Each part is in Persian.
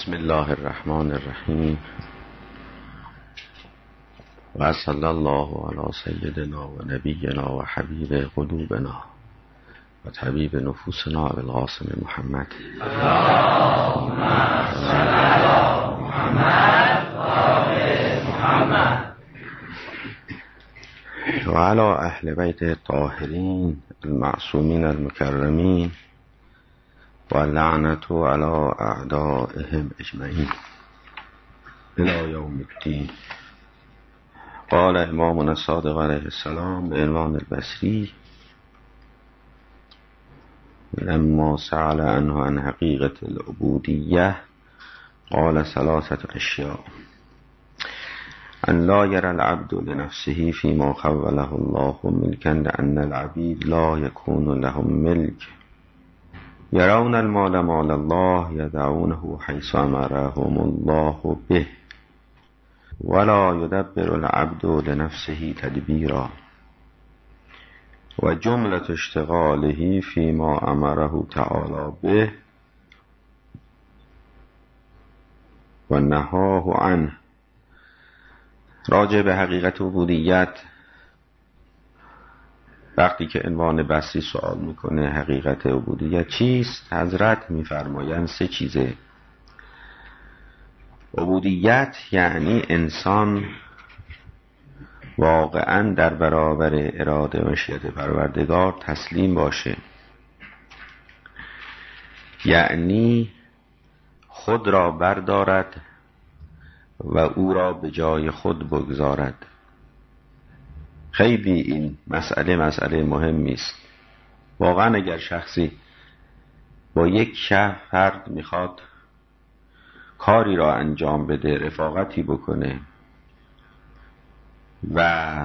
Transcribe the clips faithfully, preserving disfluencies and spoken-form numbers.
بسم الله الرحمن الرحیم و صلی الله علی سیدنا و نبینا و حبیب قلوبنا و طبیب نفوسنا ابوالقاسم محمد اللهم صل علی محمد و آل محمد و علی اهل بیت الطاهرین المعصومین المکرمین و لعنت علی اعدائهم اجمعین الی یوم الدین. قال امامنا الصادق علیه السلام به عنوان البصری لما سأل عنه عن حقیقت العبودیه قال ثلاثه اشیاء: ان لا يرى العبد لنفسه فيما خوله الله ملكا لأن العبيد لا يكون لهم ملك، يرون المال مال الله يدعونه حيث أمرهم الله به، ولا يدبر العبد لنفسه تدبيرا، وجملة اشتغاله فيما أمره تعالى به ونهاه عنه. راجع به حقیقت عبودیت، وقتی که عنوان بحثی سوال میکنه حقیقت عبودیت چیست، حضرت میفرمایند سه چیزه. عبودیت یعنی انسان واقعا در برابر اراده و مشیت پروردگار تسلیم باشه، یعنی خود را بردارد و او را به جای خود بگذارد. خیلی این مسئله مسئله مهمی است. واقعا اگر شخصی با یک شخص فرد میخواد کاری را انجام بده، رفاقتی بکنه و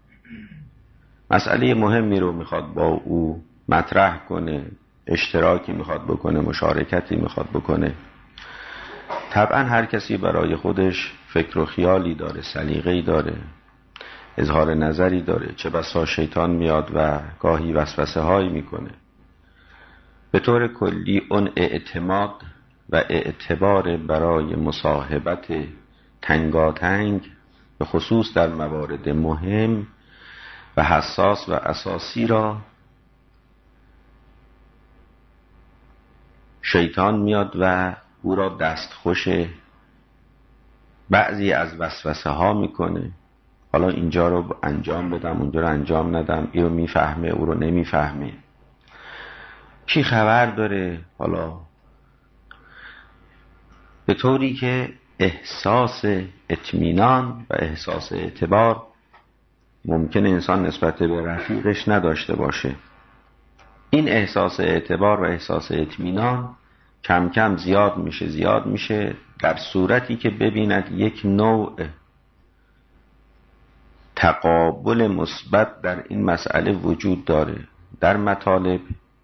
مسئله مهمی رو میخواد با او مطرح کنه، اشتراکی میخواد بکنه، مشارکتی میخواد بکنه، طبعا هر کسی برای خودش فکر و خیالی داره، سلیقه‌ای داره، اظهار نظری داره. چه بسا شیطان میاد و گاهی وسوسه هایی میکنه. به طور کلی اون اعتماد و اعتبار برای مصاحبت تنگاتنگ به خصوص در موارد مهم و حساس و اساسی را شیطان میاد و او را دستخوش بعضی از وسوسه ها میکنه. حالا اینجا رو انجام بدم، اونجا رو انجام ندم، این رو میفهمه، او رو نمیفهمه، کی خبر داره. حالا به طوری که احساس اطمینان و احساس اعتبار ممکن انسان نسبت به رفیقش نداشته باشه. این احساس اعتبار و احساس اطمینان کم کم زیاد میشه زیاد میشه در صورتی که ببیند یک نوع تقابل مثبت در این مسئله وجود داره، در مطالب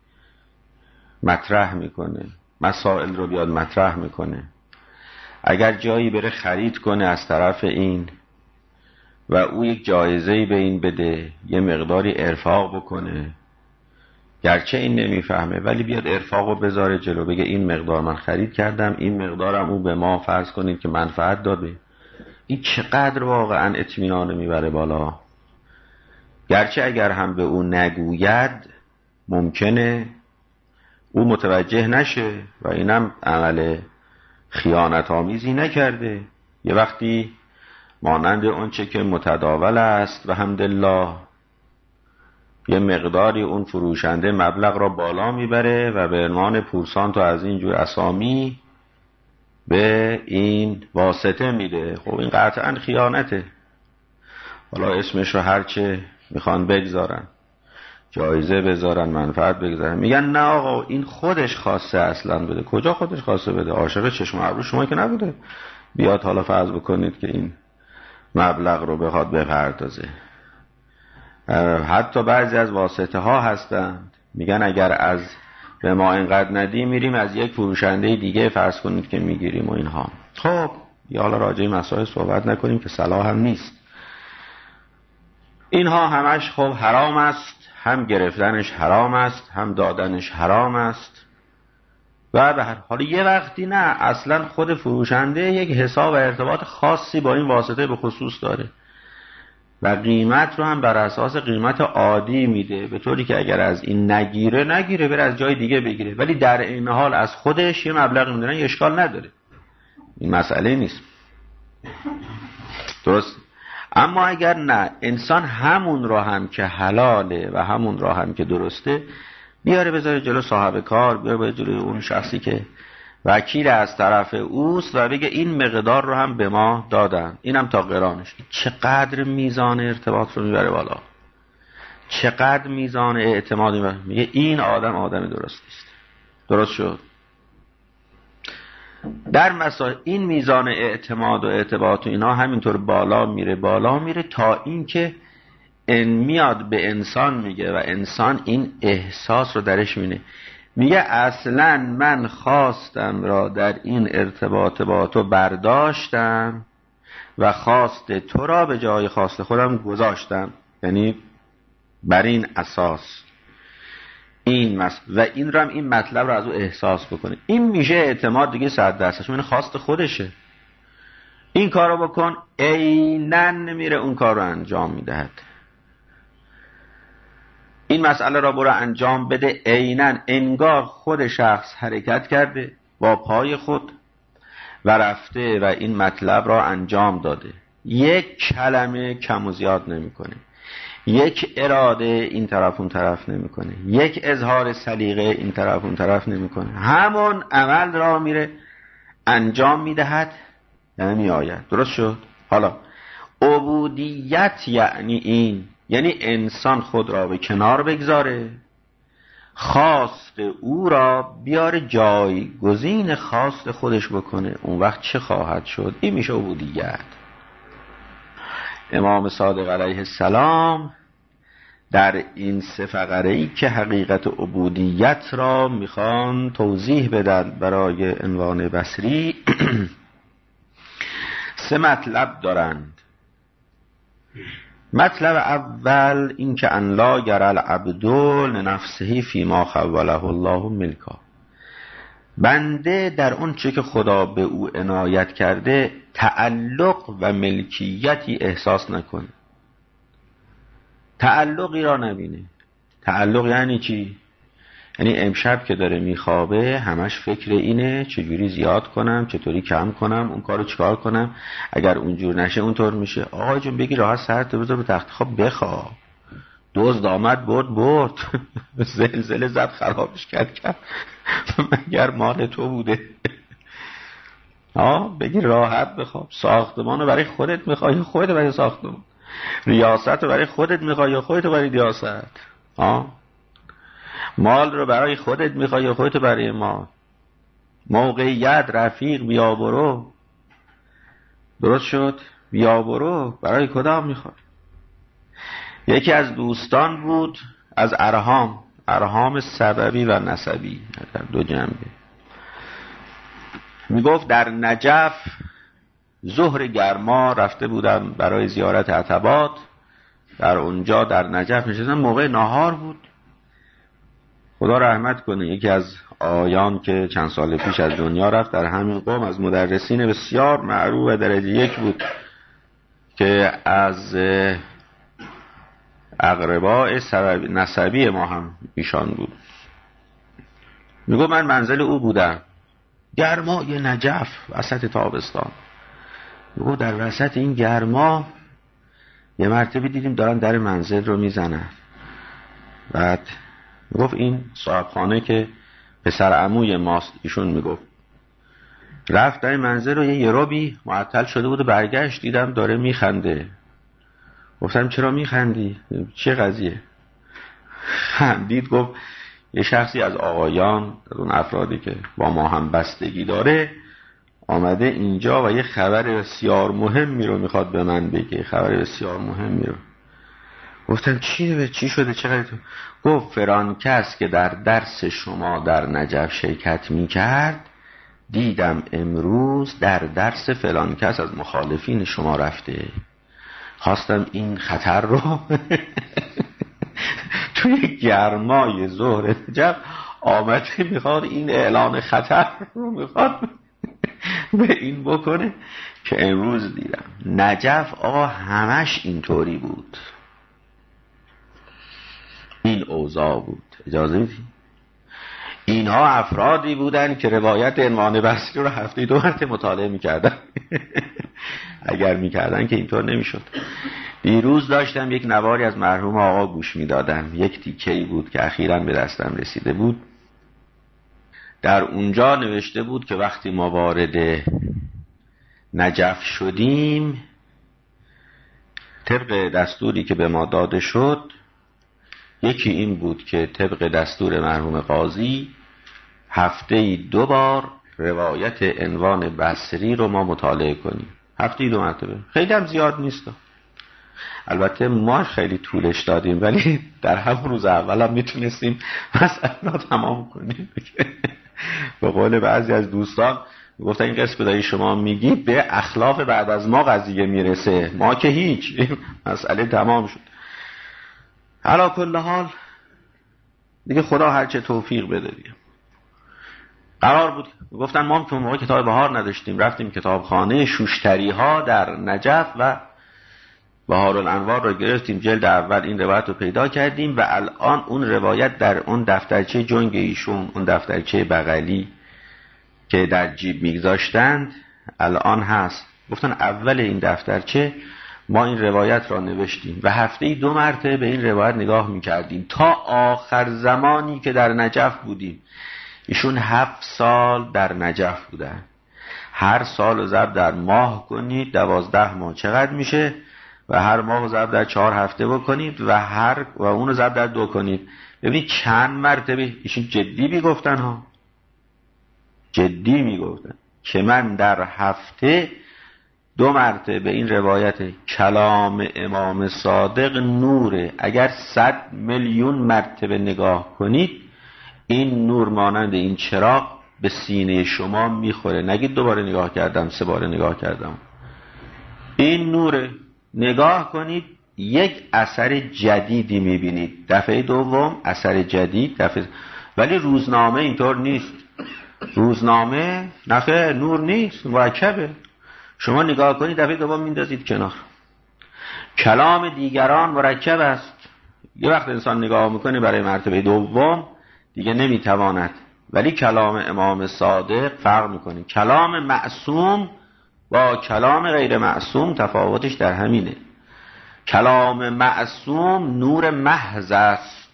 مطرح میکنه، مسائل رو بیاد مطرح میکنه. اگر جایی بره خرید کنه از طرف این و او یک جایزه‌ای به این بده، یه مقداری ارفاق بکنه، گرچه این نمیفهمه ولی بیاد ارفاق رو بذاره جلو، بگه این مقدار من خرید کردم، این مقدارم او به ما فرض کنید که منفعت داده. این چقدر واقعا اطمینان میبره بالا. گرچه اگر هم به او نگوید ممکنه او متوجه نشه و اینم عمل خیانت آمیزی نکرده. یه وقتی مانند اون چه که متداول است و حمدالله یه مقداری اون فروشنده مبلغ را بالا میبره و به عنوان پورسانت و از اینجور اسامی به این واسطه میده. خب این قطعا خیانته. حالا اسمش رو هرچه میخوان بگذارن، جایزه بذارن، منفعت بگذارن، میگن نه آقا این خودش خواسته اصلا بده. کجا خودش خواسته بده؟ عاشق چشم ابرو شما که نبوده بیاد حالا فرض بکنید که این مبلغ رو بخواد بپردازه. حتی بعضی از واسطه ها هستند میگن اگر از به ما اینقدر ندیم میریم از یک فروشنده دیگه فرض کنید که میگیریم و اینها. خب یا حالا راجع به مسائل صحبت نکنیم که صلاح هم نیست. اینها همش خب حرام است، هم گرفتنش حرام است، هم دادنش حرام است. و به هر حال یه وقتی نه اصلا خود فروشنده یک حساب و ارتباط خاصی با این واسطه به خصوص داره و قیمت رو هم بر اساس قیمت عادی میده، به طوری که اگر از این نگیره نگیره بره از جای دیگه بگیره، ولی در این حال از خودش یه مبلغ میدونن، یه اشکال نداره، این مسئله نیست. درست؟ اما اگر نه انسان همون را هم که حلاله و همون را هم که درسته بیاره بذاره جلو صاحب کار، بیاره جلو اون شخصی که وکیل از طرف اوست و بگه این مقدار رو هم به ما دادن، اینم تا قرانش، چقدر میزان ارتباط رو میبره بالا، چقدر میزان اعتماد میبره، میگه این آدم آدم درستی است. درست شد؟ در مسائل این میزان اعتماد و ارتباط و اینا همینطور بالا میره بالا میره تا این که ان میاد به انسان میگه و انسان این احساس رو درش مینه، میگه اصلا من خواستم را در این ارتباط با تو برداشتم و خواست تو را به جای خواست خودم گذاشتم، یعنی بر این اساس این مس... و این رو هم این مطلب رو از او احساس بکنه، این میشه اعتماد دیگه صد درصد، چون خواست خودشه، این کارو بکن عیناً میره اون کار رو انجام میدهد، این مسئله را برو انجام بده، عیناً انگار خود شخص حرکت کرده با پای خود و رفته و این مطلب را انجام داده، یک کلمه کم و زیاد نمیکنه، یک اراده این طرف اون طرف نمیکنه، یک اظهار سلیقه این طرف اون طرف نمیکنه، همون عمل را میره انجام میدهد، یعنی میآید. درست شد؟ حالا عبودیت یعنی این، یعنی انسان خود را به کنار بگذاره، خواست او را بیاره جایگزین خواست خودش بکنه، اون وقت چه خواهد شد؟ این میشه عبودیت. امام صادق علیه السلام در این سه فقره‌ای که حقیقت عبودیت را میخوان توضیح بدن برای عنوان بصری سه مطلب دارند. مطلب اول این که ان لا یری العبد لنفسه فیما خوله الله ملکا، بنده در اون چه که خدا به او عنایت کرده تعلق و ملکیتی احساس نکنه، تعلقی را نبینه. تعلق یعنی چی؟ یعنی امشب که داره میخوابه همش فکر اینه چجوری زیاد کنم، چطوری کم کنم، اون کارو چیکار کنم، اگر اونجور نشه اونطور میشه. آقا جون بگی راحت سرت بذار رو تخت خواب بخواب، دزد آمد برد برد زلزله زد خرابش کرد کرد مگر مال تو بوده؟ آه بگی راحت بخواب. ساختمان رو برای خودت میخوای یا خودت برای ساختمان؟ ریاست رو برای خودت میخوای یا خودت برای ریاست؟ آه مال رو برای خودت میخوای یا خودت برای مال؟ موقعیت، رفیق، بیا برو. درست شد؟ بیا برو برای کدام میخوای؟ یکی از دوستان بود از ارهام، ارهام سببی و نسبی در دو جنبه، میگفت در نجف ظهر گرما رفته بودم برای زیارت عتبات، در اونجا در نجف نشستم، موقع نهار بود. خدا رحمت کنه یکی از آیان که چند سال پیش از دنیا رفت در همین قوم از مدرسین بسیار معروف و درجه یک بود که از اقرباء نسبی ما هم ایشان بود. میگو من منزل او بودم، گرمای نجف وسط تابستان. میگو در وسط این گرما یه مرتبه دیدیم دارن در منزل رو میزنن. بعد میگفت این صاحب خانه که پسر عموی ماست، ایشون میگفت رفت در منزل رو، یه یروبی معطل شده بود و برگشت دیدم داره میخنده. گفتم چرا میخندی؟ چه قضیه؟ خندید، گفت یه شخصی از آقایان از اون افرادی که با ما هم بستگی داره آمده اینجا و یه خبر بسیار مهمی رو میخواد به من بگه، خبر بسیار مهمی رو. گفتم چی به چی شده؟ چقدر؟ گفت فران کس که در درس شما در نجف شرکت میکرد دیدم امروز در درس فلان کس از مخالفین شما رفته. خواستم این خطر رو توی گرمای ظهر نجف آمده میخواد این اعلان خطر رو میخواد به این بکنه که امروز دیدم نجف آقا همش اینطوری بود، این اوضاع بود. اجازه میدی؟ اینها افرادی بودن که روایت عنوان بصری رو هفته دو مرتبه مطالعه میکردن. اگر میکردن که اینطور نمیشد. دیروز داشتم یک نواری از مرحوم آقا گوش میدادم، یک تیکه‌ای بود که اخیراً به دستم رسیده بود. در اونجا نوشته بود که وقتی ما وارد نجف شدیم، طبق دستوری که به ما داده شد، یکی این بود که طبق دستور مرحوم قاضی هفته‌ای دو بار روایت عنوان بصری رو ما مطالعه کنیم، هفته‌ای دو مرتبه. خیلی هم زیاد نیست، البته ما خیلی طولش دادیم، ولی در همون روز اول هم میتونستیم مسئله رو تمام کنیم. به قول بعضی از دوستان گفتن این قسم داری شما میگی به اخلاف بعد از ما قضیه میرسه، ما که هیچ، مسئله تمام شد. علا کل حال دیگه خدا هرچه توفیق بده دیگه. قرار بود گفتن ما هم که موقع کتاب بهار نداشتیم، رفتیم کتابخانه شوشتری ها در نجف و بهارالانوار رو گرفتیم، جلد اول این روایت رو پیدا کردیم و الان اون روایت در اون دفترچه جنگ ایشون، اون دفترچه بغلی که در جیب میگذاشتند الان هست. گفتن اول این دفترچه ما این روایت را نوشتیم و هفته‌ای دو مرتبه به این روایت نگاه میکردیم تا آخر زمانی که در نجف بودیم. ایشون هفت سال در نجف بودن. هر سال رو ضرب در ماه کنید، دوازده ماه چقدر میشه؟ و هر ماه رو ضرب در چهار هفته بکنید و هر و اون رو ضرب در دو کنید. ببینید چند مرتبه ایشون جدی میگفتن ها، جدی میگفتن که من در هفته دو مرتبه به این روایت کلام امام صادق نوره، اگر صد میلیون مرتبه نگاه کنید این نور مانند این چراغ به سینه شما میخوره. نگید دوباره نگاه کردم، سه بار نگاه کردم. این نوره، نگاه کنید یک اثر جدیدی میبینید. دفعه دوم اثر جدید، دفعه. ولی روزنامه اینطور نیست. روزنامه نفع نور نیست، مرکبه. شما نگاه کنید دفعه دوم میندازید کنار. کلام دیگران مرکب است. یه وقت انسان نگاه میکنه برای مرتبه دوم دیگه نمیتواند، ولی کلام امام صادق فرق میکنه. کلام معصوم با کلام غیر معصوم تفاوتش در همینه. کلام معصوم نور محض است،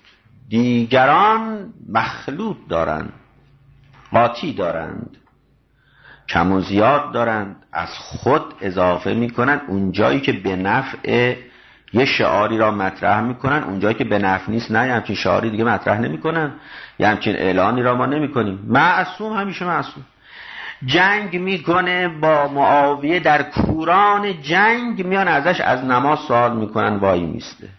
دیگران مخلوط دارند، قاطی دارند، کم و زیاد دارند، از خود اضافه میکنند اون جایی که به نفع یه شعاری را مطرح میکنن، اون جایی که به نفع نیست نه، یه همچین شعاری دیگه مطرح نمیکنن، یه همچین اعلانی را ما نمیکنیم. معصوم همیشه معصوم. جنگ میکنه با معاویه، در کوران جنگ میان ازش از نماز سوال میکنن، وای میسته.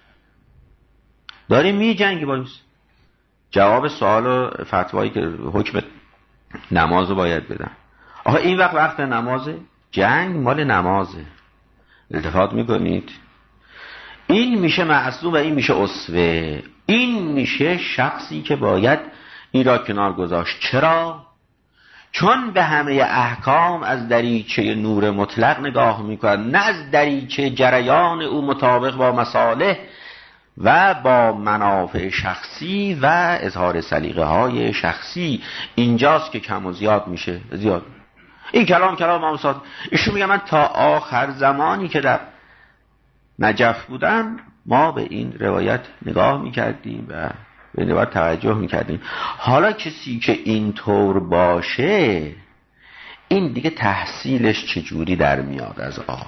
داری می جنگی وای میسته. جواب سوال و فتوایی که حکم نماز رو باید بدن. آخه این وقت وقت نمازه، جنگ مال نمازه. التفات میکنید؟ این میشه معصوم و این میشه اسوه. این میشه شخصی که باید این را کنار گذاشت. چرا؟ چون به همه احکام از دریچه نور مطلق نگاه میکنند، نه از دریچه جریان او مطابق با مصالح و با منافع شخصی و اظهار سلیقه های شخصی. اینجاست که کم و زیاد میشه. زیاد این کلام کلام امام صادق. ایشون میگه من تا آخر زمانی که در نجف بودم ما به این روایت نگاه میکردیم و به این روایت توجه میکردیم. حالا کسی که اینطور باشه این دیگه تحصیلش چجوری در میاد از آب،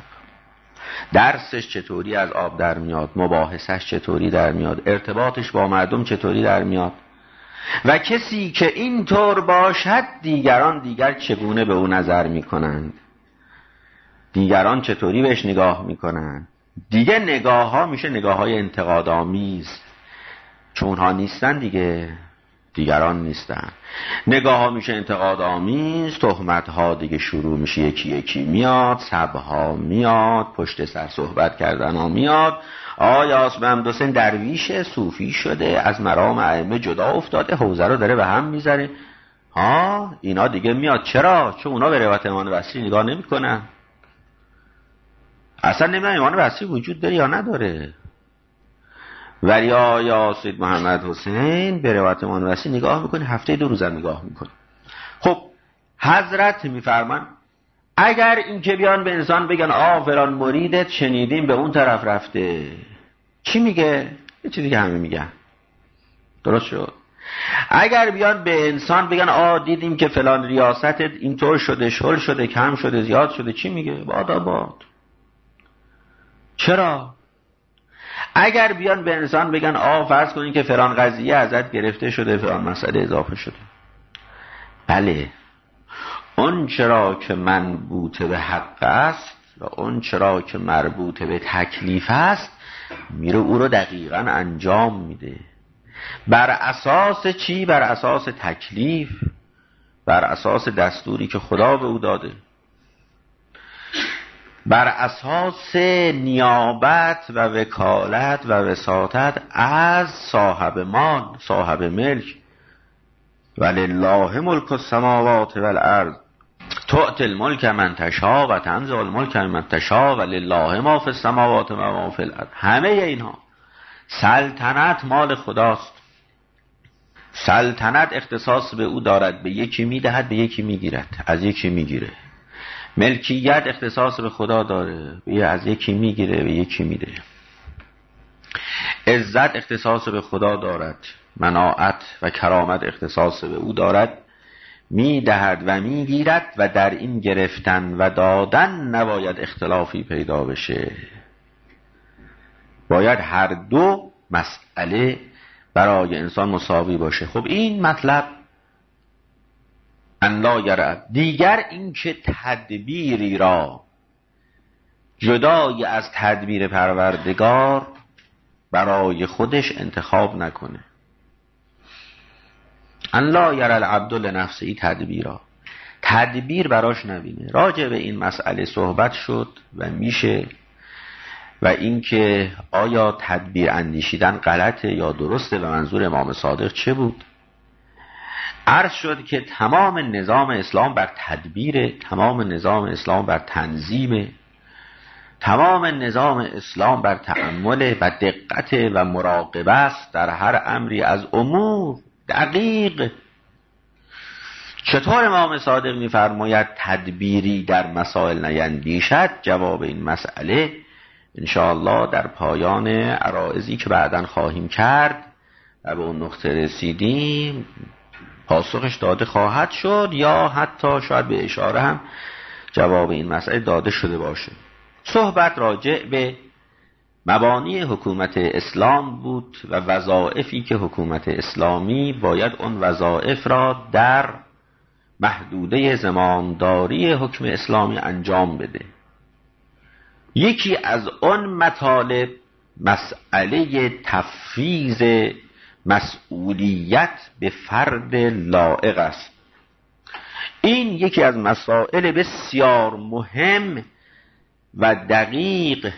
درسش چطوری از آب در میاد، مباحثش چطوری در میاد، ارتباطش با مردم چطوری در میاد. و کسی که اینطور باشد دیگران دیگر چگونه به او نظر میکنند، دیگران چطوری بهش نگاه میکنند. دیگه نگاه ها میشه نگاه های انتقادآمیز، چون ها نیستن دیگه. دیگران نیستن. نگاه ها میشه انتقاد آمیز، تهمت ها دیگه شروع میشه یکی یکی میاد، سب ها میاد، پشت سر صحبت کردن ها میاد. آیا آسمان حسین درویش صوفی شده، از مرام ائمه جدا افتاده، حوزه رو داره به هم میذاره. ها اینا دیگه میاد. چرا؟ چون اونا به روایت امام وصی نگاه نمیکنن. اصلا نمیدونن امام وصی وجود داره یا نداره. ولی آیا سید محمد حسین به روایت امام وصی نگاه میکنه؟ هفته دو روز نگاه میکنه. خب حضرت میفرمان اگر این که بیان به انسان بگن آ فلان مریدت شنیدیم به اون طرف رفته، چی میگه؟ یه چیزی که همه میگن. درست شد؟ اگر بیان به انسان بگن آ دیدیم که فلان ریاستت اینطور شده، شل شده، کم شده، زیاد شده، چی میگه؟ باد آباد. چرا؟ اگر بیان به انسان بگن آ فرض کنین که فلان قضیه ازت گرفته شده، فلان مسئله اضافه شده، بله اون چرا که منبوط به حق است و اون چرا که مربوط به تکلیف است میره او رو دقیقاً انجام میده. بر اساس چی؟ بر اساس تکلیف، بر اساس دستوری که خدا به او داده، بر اساس نیابت و وکالت و وساطت از صاحب مال، صاحب ملک. ولله ملک السماوات والارض تؤتی الملک من تشاء و تنزع الملک من تشاء ولله ما فی السماوات و ما فی الارض. همه اینها سلطنت مال خداست. سلطنت اختصاص به او دارد، به یکی میدهد به یکی میگیرد، از یکی میگیره. ملکیت اختصاص به خدا داره، به از یکی میگیره به یکی میده. عزت اختصاص به خدا دارد، مناعت و کرامت اختصاص به او دارد، میدهد و میگیرد و در این گرفتن و دادن نباید اختلافی پیدا بشه. باید هر دو مسئله برای انسان مساوی باشه. خب این مطلب ان لا یرد. دیگر این که تدبیری را جدای از تدبیر پروردگار برای خودش انتخاب نکنه. ان لا یرى العبد لنفسه تدبیرا، تدبیر براش نبینه. راجع به این مسئله صحبت شد و میشه و اینکه آیا تدبیر اندیشیدن غلطه یا درسته و منظور امام صادق چه بود. عرض شد که تمام نظام اسلام بر تدبیر، تمام نظام اسلام بر تنظیم، تمام نظام اسلام بر تأمل و دقت و مراقبه است در هر امری از امور دقیق. چطور امام صادق می‌فرماید تدبیری در مسائل نیندیشد؟ جواب این مسئله انشاءالله در پایان عرائضی که بعداً خواهیم کرد و به اون نقطه رسیدیم پاسخش داده خواهد شد، یا حتی شاید به اشاره هم جواب این مسئله داده شده باشه. صحبت راجع به مبانی حکومت اسلام بود و وظایفی که حکومت اسلامی باید اون وظایف را در محدوده زمامداری حکم اسلامی انجام بده. یکی از اون مطالب مسئله تفویض مسئولیت به فرد لائق است. این یکی از مسائل بسیار مهم و دقیق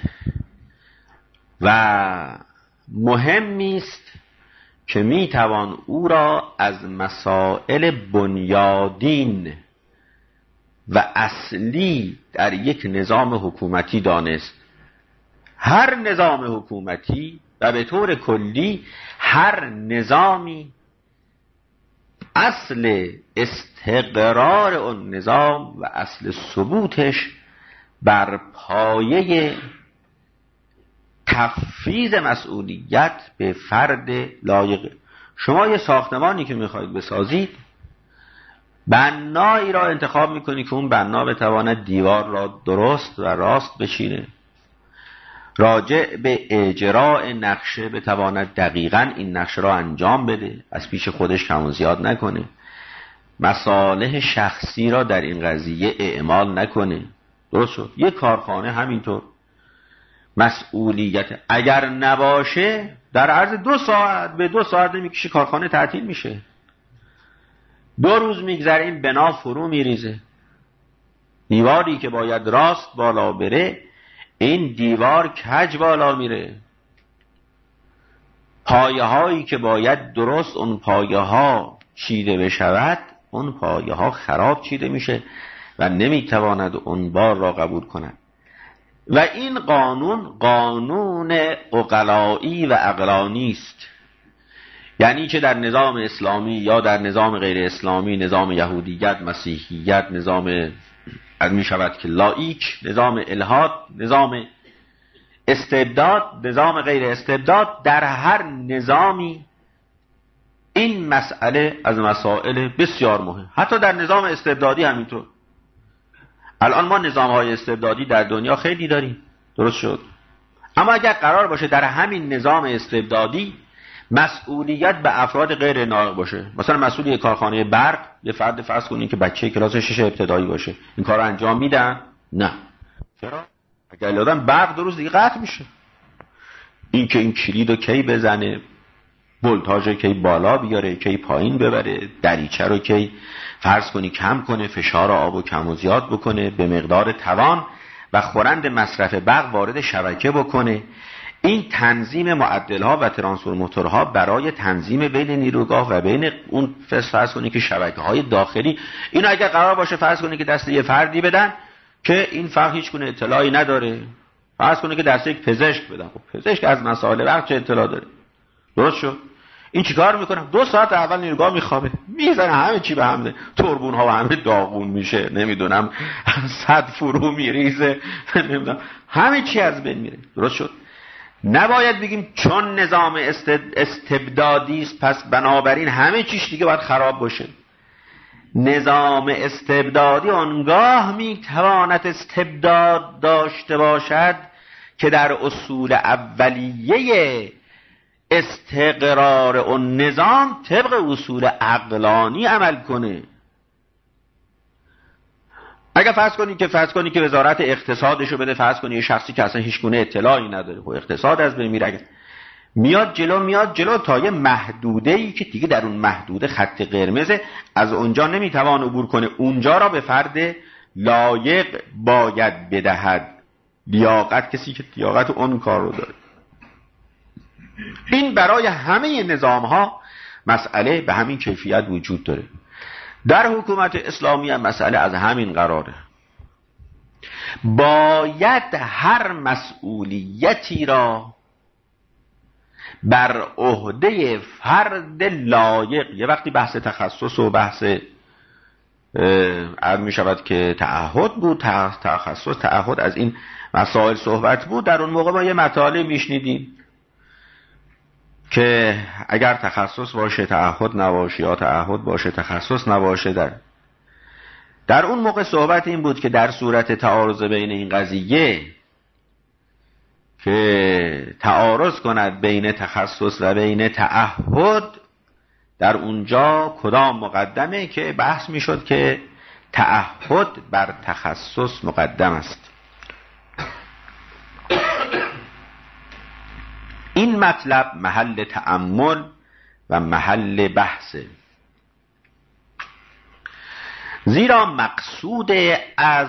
و مهمی است که میتوان او را از مسائل بنیادین و اصلی در یک نظام حکومتی دانست. هر نظام حکومتی و به طور کلی هر نظامی اصل استقرار اون نظام و اصل ثبوتش بر پایه تفویض مسئولیت به فرد لایق. شما یه ساختمانی که میخواید بسازید، بنایی را انتخاب میکنی که اون بنا بتواند دیوار را درست و راست بچینه، راجع به اجراء نقشه بتواند دقیقاً این نقشه را انجام بده، از پیش خودش کم و زیاد نکنه، مصالح شخصی را در این قضیه اعمال نکنه. درست شد؟ یک کارخانه همینطور مسئولیت اگر نباشه در عرض دو ساعت به دو ساعت نمیکشه کارخانه تعطیل میشه. دو روز میگذره این بنا فرو میریزه. دیواری که باید راست بالا بره، این دیوار کج بالا میره. پایه هایی که باید درست اون پایه ها چیده بشود، اون پایه ها خراب چیده میشه و نمیتواند اون بار را قبول کند. و این قانون قانون عقلایی و عقلانی است. یعنی چه در نظام اسلامی یا در نظام غیر اسلامی، نظام یهودیت، مسیحیت، نظام می شود که لایک، نظام الحاد، نظام استبداد، نظام غیر استبداد، در هر نظامی این مسئله از مسائل بسیار مهم. حتی در نظام استبدادی همینطور. الان ما نظام‌های استبدادی در دنیا خیلی داریم، درست شد. اما اگر قرار باشه در همین نظام استبدادی مسئولیت به افراد غیر ناطق باشه، مثلا مسئول کارخانه برق یه فرد فرض کنین که بچه کلاس شش ابتدایی باشه، این کارو انجام میدن؟ نه. چرا؟ اگر لادن برق دو روز دیگه قطع میشه. این که این کلیدو کی بزنه، ولتاژ کی بالا بیاره، کی پایین ببره، دریچه رو کی فرض کنی کم کنه، فشار آب و کم و زیاد بکنه، به مقدار توان و خورند مصرف برق وارد شبکه بکنه. این تنظیم معدل‌ها و ترانسفورماتورها برای تنظیم بین نیروگاه و بین اون فرض کنی که شبکه‌های داخلی، اینو اگر قرار باشه فرض کنی که دست یه فردی بدن که این فرد هیچ گونه اطلاعی نداره، فرض کنی که دست یک پزشک بدن، خب پزشک از مسائل برق چه اطلاع داره؟ درست شد؟ این چیکار میکنه؟ دو ساعت اول نیروگاه میخوابه، میزنه همه چی به هم، توربون ها و همه داغون میشه، نمیدونم صد فرو میریزه، نمیدونم همه چی از بین میره. درست شد؟ نباید بگیم چون نظام استبدادی است پس بنابراین همه چیش دیگه باید خراب باشه. نظام استبدادی آنگاه میتواند استبداد داشته باشد که در اصول اولیه استقرار اون نظام طبق اصول عقلانی عمل کنه. اگر فرض کنی که فرض کنی که وزارت اقتصادشو بده، فرض کنی یه شخصی که اصلا هیچ گونه اطلاعی نداره، خب اقتصاد از بین میره، میاد جلو میاد جلو تا یه محدوده‌ای که دیگه در اون محدوده خط قرمزه، از اونجا نمیتوان عبور کنه، اونجا را به فرد لایق باید بدهد. لیاقت، کسی که لیاقت اون کار رو داره. این برای همه نظام ها مسئله به همین کیفیت وجود داره. در حکومت اسلامی هم مسئله از همین قراره. باید هر مسئولیتی را بر عهده فرد لایق، یه وقتی بحث تخصص و بحث عرض می شود که تعهد بود، تخصص تعهد از این مسائل صحبت بود، در اون موقع ما یه مطالب میشنیدیم که اگر تخصص باشه تعهد نباشه، یا تعهد باشه تخصص نباشه. در در اون موقع صحبت این بود که در صورت تعارض بین این قضیه که تعارض کند بین تخصص و بین تعهد، در اونجا کدام مقدمه، که بحث میشد که تعهد بر تخصص مقدم است. این مطلب محل تأمل و محل بحثه، زیرا مقصود از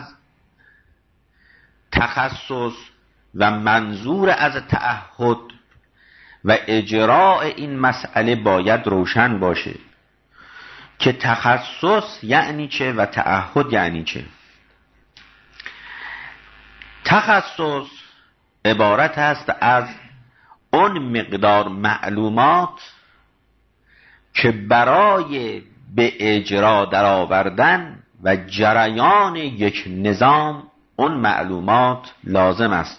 تخصص و منظور از تعهد و اجراء این مسئله باید روشن باشه که تخصص یعنی چه و تعهد یعنی چه. تخصص عبارت است از اون مقدار معلومات که برای به اجرا درآوردن و جریان یک نظام اون معلومات لازم است.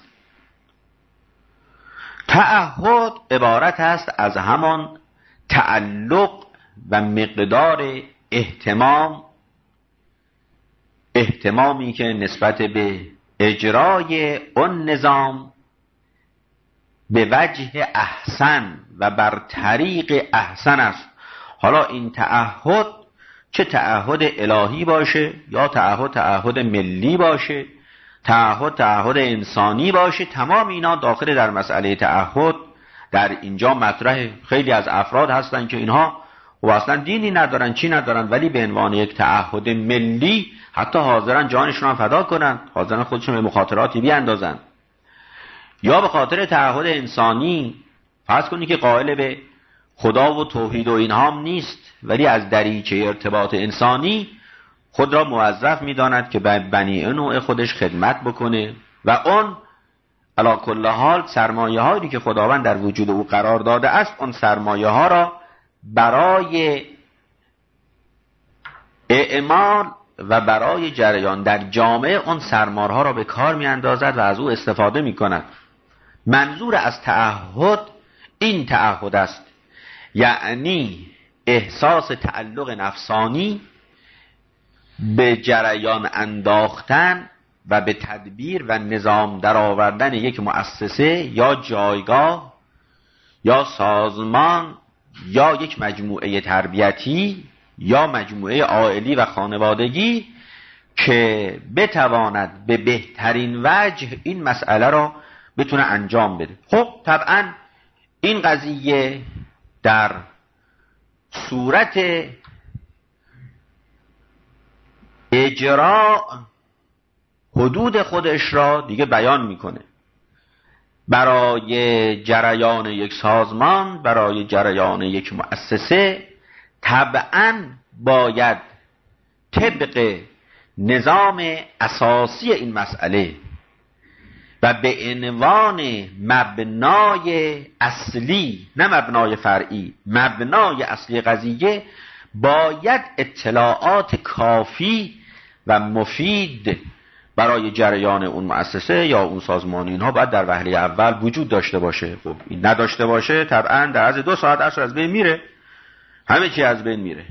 تعهد عبارت است از همان تعلق و مقدار اهتمام، اهتمامی که نسبت به اجرای اون نظام به وجه احسن و بر طریق احسن است. حالا این تعهد چه تعهد الهی باشه، یا تعهد تعهد ملی باشه، تعهد تعهد انسانی باشه، تمام اینا داخل در مسئله تعهد در اینجا مطرح. خیلی از افراد هستن که اینها خب اصلا دینی ندارن، چی ندارن، ولی به عنوان یک تعهد ملی حتی حاضرن جانشون هم فدا کنن، حاضرن خودشون به مخاطراتی بیاندازن. یا به خاطر تعهد انسانی، فرض کنی که قائل به خدا و توحید و اینها هم نیست، ولی از دریچه ارتباط انسانی خود را موظف می‌داند که به بنی نوع خودش خدمت بکنه و اون علی کل حال سرمایه هایی که خداوند در وجود او قرار داده است، اون سرمایه ها را برای اعمال و برای جریان در جامعه اون سرمایه ها را به کار می اندازد و از او استفاده می کند. منظور از تعهد این تعهد است، یعنی احساس تعلق نفسانی به جریان انداختن و به تدبیر و نظام در آوردن یک مؤسسه یا جایگاه یا سازمان یا یک مجموعه تربیتی یا مجموعه عائلی و خانوادگی که بتواند به بهترین وجه این مسئله را بتونه انجام بده. خب طبعا این قضیه در صورت اجرا حدود خودش را دیگه بیان میکنه. برای جریان یک سازمان، برای جریان یک مؤسسه طبعاً باید طبق نظام اساسی این مسئله و به عنوان مبنای اصلی، نه مبنای فرعی، مبنای اصلی قضیه باید اطلاعات کافی و مفید برای جریان اون مؤسسه یا اون سازمان اینها باید در وهله اول وجود داشته باشه. خب این نداشته باشه طبعا در از دو ساعت عصر از بین میره، همه چی از بین میره.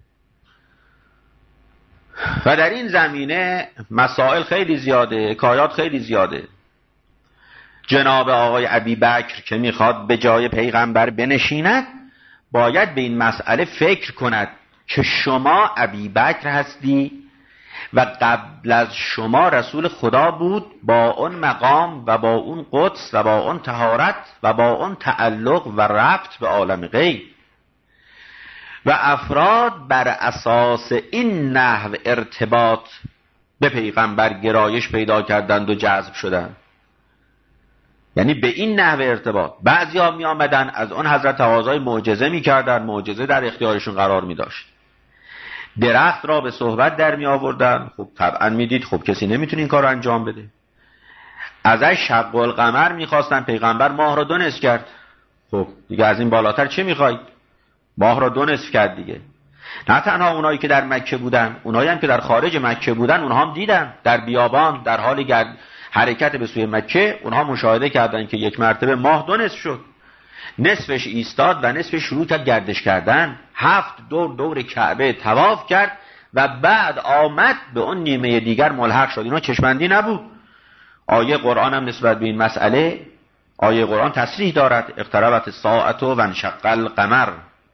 و در این زمینه مسائل خیلی زیاده، حکایات خیلی زیاده. جناب آقای ابیبکر که میخواد به جای پیغمبر بنشیند باید به این مسئله فکر کند که شما ابیبکر هستی و قبل از شما رسول خدا بود با اون مقام و با اون قدس و با اون طهارت و با اون تعلق و ربط به عالم غیب، و افراد بر اساس این نحو ارتباط به پیغمبر گرایش پیدا کردند و جذب شدند. یعنی به این نحو ارتباط بعضی ها می آمدن از اون حضرت تقاضای معجزه می کردن، معجزه در اختیارشون قرار می داشت. درخت را به صحبت در می آوردن. خب طبعا می دید خب کسی نمیتونه این کار رو انجام بده. ازش شق القمر می خواستن، پیغمبر ماه را دو نصف کرد. خب دیگه از این بالاتر چه می خواید؟ ماه را دو نصف کرد دیگه. نه تنها اونایی که در مکه بودن، اونایی هم که در خارج مکه بودن اونها هم دیدن در بیابان در حال گرد حرکت به سوی مکه، اونها مشاهده کردن که یک مرتبه ماه دو نصف شد، نصفش ایستاد و نصفش شروع کرد گردش کردن، هفت دور دور کعبه طواف کرد و بعد آمد به اون نیمه دیگر ملحق شد. اینا چشمندی نبود. آیه قرآن هم نسبت به این مسئله، آیه قرآن تصریح دارد اقتربت الساعة و انشق القمر.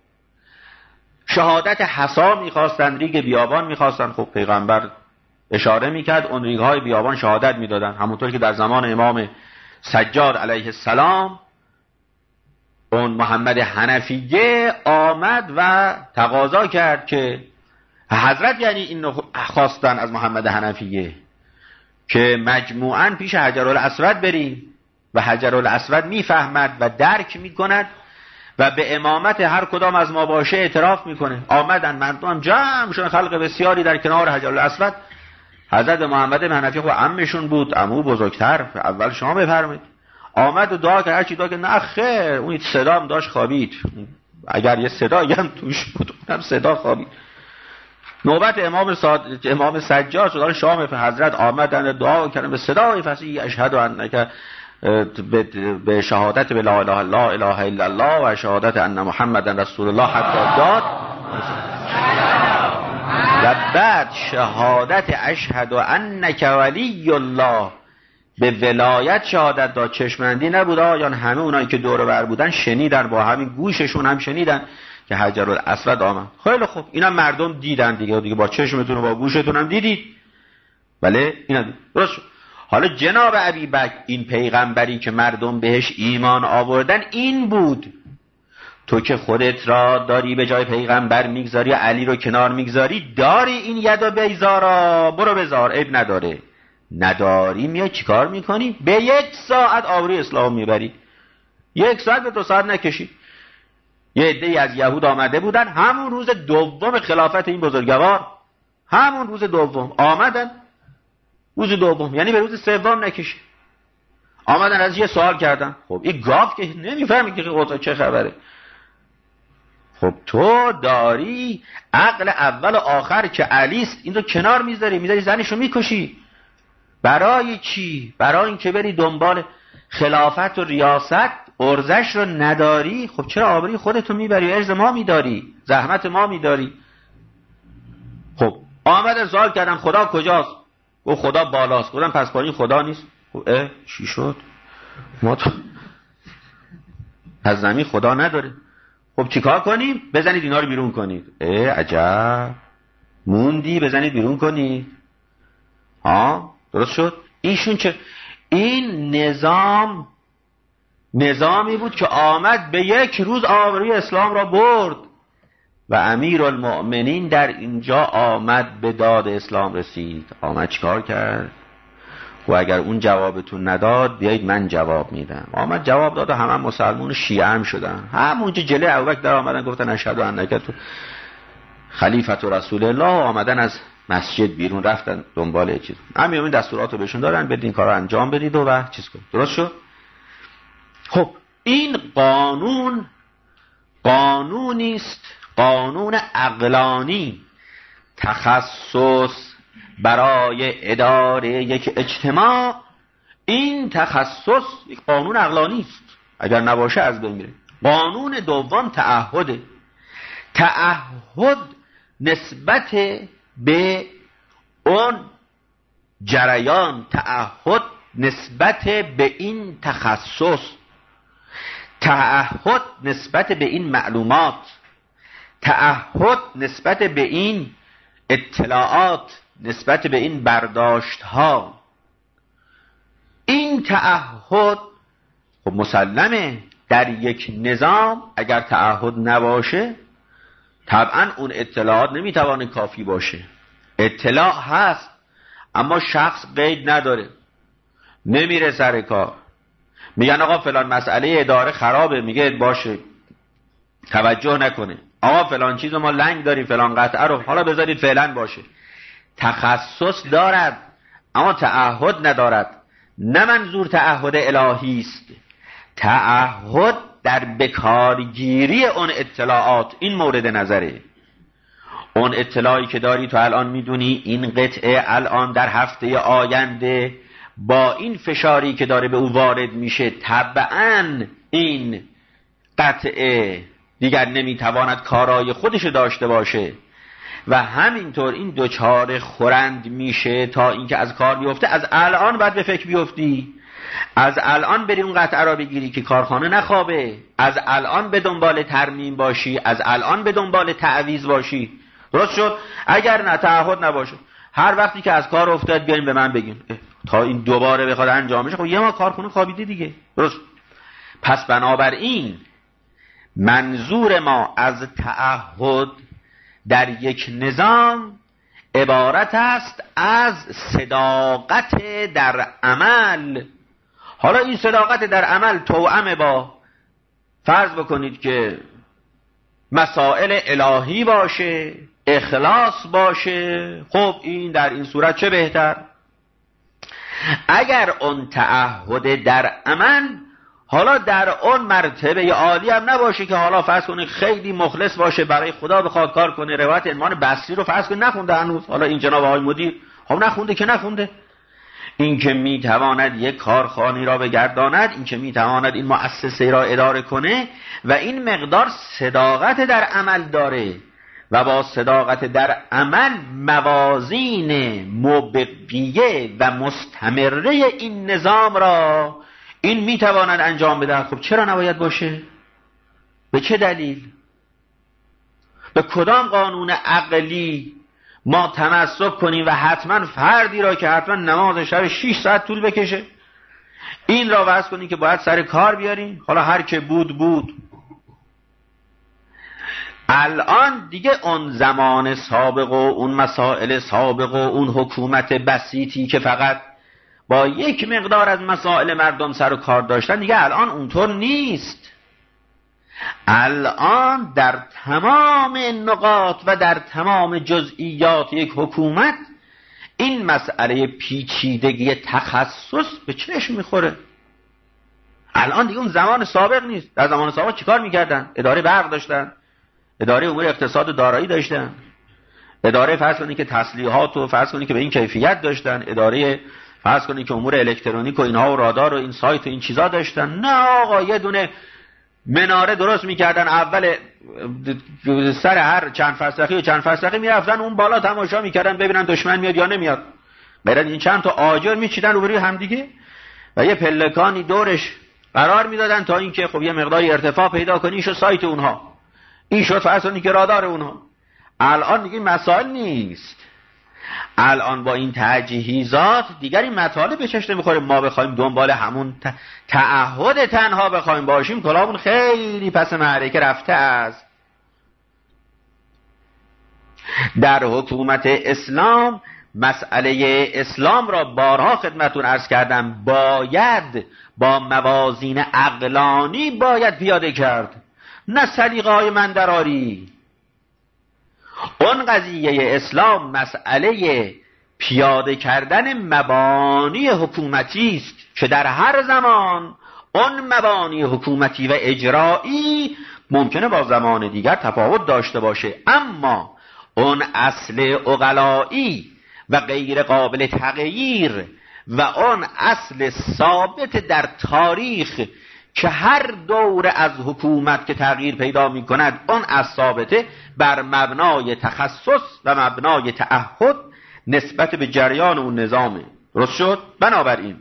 شهادت حصا میخواستن، ریگ بیابان میخواستن. خب پیغمبر اشاره میکرد اون ریگ های بیابان شهادت میدادن، همونطور که در زمان امام سجاد علیه السلام اون محمد حنفیه آمد و تقاضا کرد که حضرت یعنی اینو خواستن از محمد حنفیه که مجموعاً پیش حجرالاسود بریم و حجرالاسود میفهمد و درک میکند و به امامت هر کدام از ما باشه اعتراف میکنه. آمدن مردم جمع شدن، خلق بسیاری در کنار حجرالاسود. حضرت محمد حنفی خب عمشون بود، عمو بزرگتر، اول شما بفرمایید. آمد و دعا کرد، هرچی دعا کرد نه خیر، اون صدا هم داشت خوابید، اگر یه صدایی هم توش بود اونم صدا خوابید. نوبت امام ساد... امام سجاد شد، شام حضرت آمدن دعا کردن به صدای فصیح اشهد انک به شهادت به لا اله الا اله الا الله و شهادت ان محمد رسول الله حتی داد و بعد شهادت اشهد انک ولی الله به ولایت شهادت داد. چشمندی نبود آیان، همه اونایی که دور و بر بودن شنیدن، با همین گوششون هم شنیدن که حجرالاسود آمد. خیلی خوب، اینا مردم دیدن دیگه، دیگه با چشمتون و با گوشتون هم دیدید. بله اینا درست شد. حالا جناب ابیبکر این پیغمبری که مردم بهش ایمان آوردن این بود. تو که خودت را داری به جای پیغمبر میگذاری، علی رو کنار میگذاری، داری این ید و بیزارا، برو بزار، عیب نداره. نداری میای چیکار میکنی؟ به یک ساعت آوری اسلام میبری. یک ساعت به دو ساعت نکشی. یه عده‌ای از یهود آمده بودن همون روز دوم خلافت این بزرگوار، همون روز دوم آمدن، روز دوم یعنی به روز سوم نکشی، آمدن از یه سوال کردن. خب این گاف که نمیفهمی که خدا چه خبره. خب تو داری عقل اول و آخر که علیست این رو کنار میذاری، میذاری زنشو میکشی. برای چی؟ برای این که بری دنبال خلافت و ریاست، ارزش رو نداری. خب چرا آبروی خودتو میبری؟ ارز ما میداری، زحمت ما میداری. خب آمدن سوال کردن خدا کجاست؟ او خدا بالاست. گفتن پس پایین خدا نیست. خب اه چی شد؟ ما تو از زمین خدا نداره. خب چیکار کنیم؟ بزنید اینا رو بیرون کنید. اه عجب موندی، بزنید بیرون کنید. ها درست شد. ایشون چه؟ این نظام نظامی بود که آمد به یک روز آبروی اسلام را برد و امیرالمؤمنین در اینجا آمد به داد اسلام رسید. آمد چیکار کرد؟ و اگر اون جوابتون نداد بیایید من جواب میدم. آمد جواب داد و همه مسلمان شیعه هم شدن. همونجا جلوی ابوبکر در آمدن گفتن اشهد انک تو خلیفت رسول الله. آمدن از مسجد بیرون رفتن دنبال چیز. همین این دستوراتو بهشون دادن بدین کارو انجام بدید و, و چیز کن. درست شد؟ خب این قانون قانونی است، قانون عقلانی، تخصص برای اداره یک اجتماع. این تخصص یک قانون عقلانی است، اگر نباشه از بین میره. قانون دوم تعهد. تعهد نسبت به اون جریان، تعهد نسبت به این تخصص، تعهد نسبت به این معلومات، تعهد نسبت به این اطلاعات، نسبت به این برداشت ها. این تعهد خب مسلمه در یک نظام اگر تعهد نباشه طبعا اون اطلاعات نمیتوانه کافی باشه. اطلاع هست اما شخص قید نداره، نمیره سر کار. میگن آقا فلان مسئله اداره خرابه، میگه باشه توجه نکنه. آقا فلان چیزو ما لنگ داریم، فلان قطعه رو حالا بذارید فعلا باشه. تخصص دارد اما تعهد ندارد. نه منظور تعهد الهی است، تعهد در بکارگیری اون اطلاعات. این مورد نظره. اون اطلاعی که داری تو الان میدونی این قطعه الان در هفته آینده با این فشاری که داره به او وارد میشه طبعاً این قطعه دیگر نمیتواند کارای خودش داشته باشه و همینطور این دوچار خورند میشه تا اینکه از کار بیفته. از الان باید به فکر بیفتی، از الان بری اون قطعه را بگیری که کارخانه نخوابه، از الان به دنبال ترمیم باشی، از الان به دنبال تعویض باشی. درست شد؟ اگر نه تعهد نباشه هر وقتی که از کار افتاد بیاین به من بگین تا این دوباره بخواد انجام بشه. خب یه ما کارخونه خوابیده دیگه. درست؟ پس بنابراین منظور ما از تعهد در یک نظام عبارت است از صداقت در عمل. حالا این صداقت در عمل توأم با فرض بکنید که مسائل الهی باشه، اخلاص باشه. خب این در این صورت چه بهتر. اگر اون تعهد در عمل حالا در اون مرتبه عالی هم نباشه که حالا فرض کنید خیلی مخلص باشه برای خدا بخواد کار کنه. روایت علمان بصری رو فرض کنید نخونده هنوز، حالا این جناب آقای مدیر خب نخونده که نخونده. این که میتواند یک کارخانه را بگرداند، این که میتواند این مؤسسه را اداره کنه و این مقدار صداقت در عمل داره و با صداقت در عمل موازین مبقیه و مستمره این نظام را این میتواند انجام بده. خب چرا نباید باشه؟ به چه دلیل؟ به کدام قانون عقلی ما تمسک کنیم و حتما فردی را که حتما نماز شب شش ساعت طول بکشه این را وضع کنیم که باید سر کار بیاریم؟ حالا هر که بود بود. الان دیگه اون زمان سابق و اون مسائل سابق و اون حکومت بسیطی که فقط با یک مقدار از مسائل مردم سر و کار داشتن دیگه الان اونطور نیست. الان در تمام نقاط و در تمام جزئیات یک حکومت این مسئله پیچیدگی تخصص به چشم میخوره. الان دیگه اون زمان سابق نیست. در زمان سابق چیکار میکردن؟ اداره برق داشتن، اداره امور اقتصاد و دارایی داشتن، اداره فرض کنید که تسلیحات و فرض کنید که به این کیفیت داشتن، اداره فرض کنید که امور الکترونیک و اینها و رادار و این سایت و این چیزا داشتن. نه آقا، یه دونه مناره درست میکردن، اول سر هر چند فرسخی و چند فرسخی میرفتن اون بالا تماشا میکردن ببینن دشمن میاد یا نمیاد. برن این چند تا آجر میچیدن روبروی همدیگه و یه پلکانی دورش قرار میدادن تا اینکه خب یه مقداری ارتفاع پیدا کنی شو سایت اونها، این شد فرض کنید که رادار اونها. الان دیگه مسائل نیست. الان با این تجهیزات دیگر این مطالب به چشم نمیخوره. ما بخوایم دنبال همون تعهد تنها بخوایم باشیم کلامون خیلی پس معرکه رفته است. در حکومت اسلام مسئله اسلام را بارها خدمتون عرض کردم، باید با موازین عقلانی باید پیاده کرد، نه سلیقه های من دراری. اون قضیه اسلام مسئله پیاده کردن مبانی حکومتی است که در هر زمان اون مبانی حکومتی و اجرایی ممکنه با زمان دیگر تفاوت داشته باشه، اما اون اصل عقلایی و غیر قابل تغییر و اون اصل ثابت در تاریخ که هر دور از حکومت که تغییر پیدا می کند اون از ثابته بر مبنای تخصص و مبنای تعهد نسبت به جریان اون نظامه. درست شد؟ بنابراین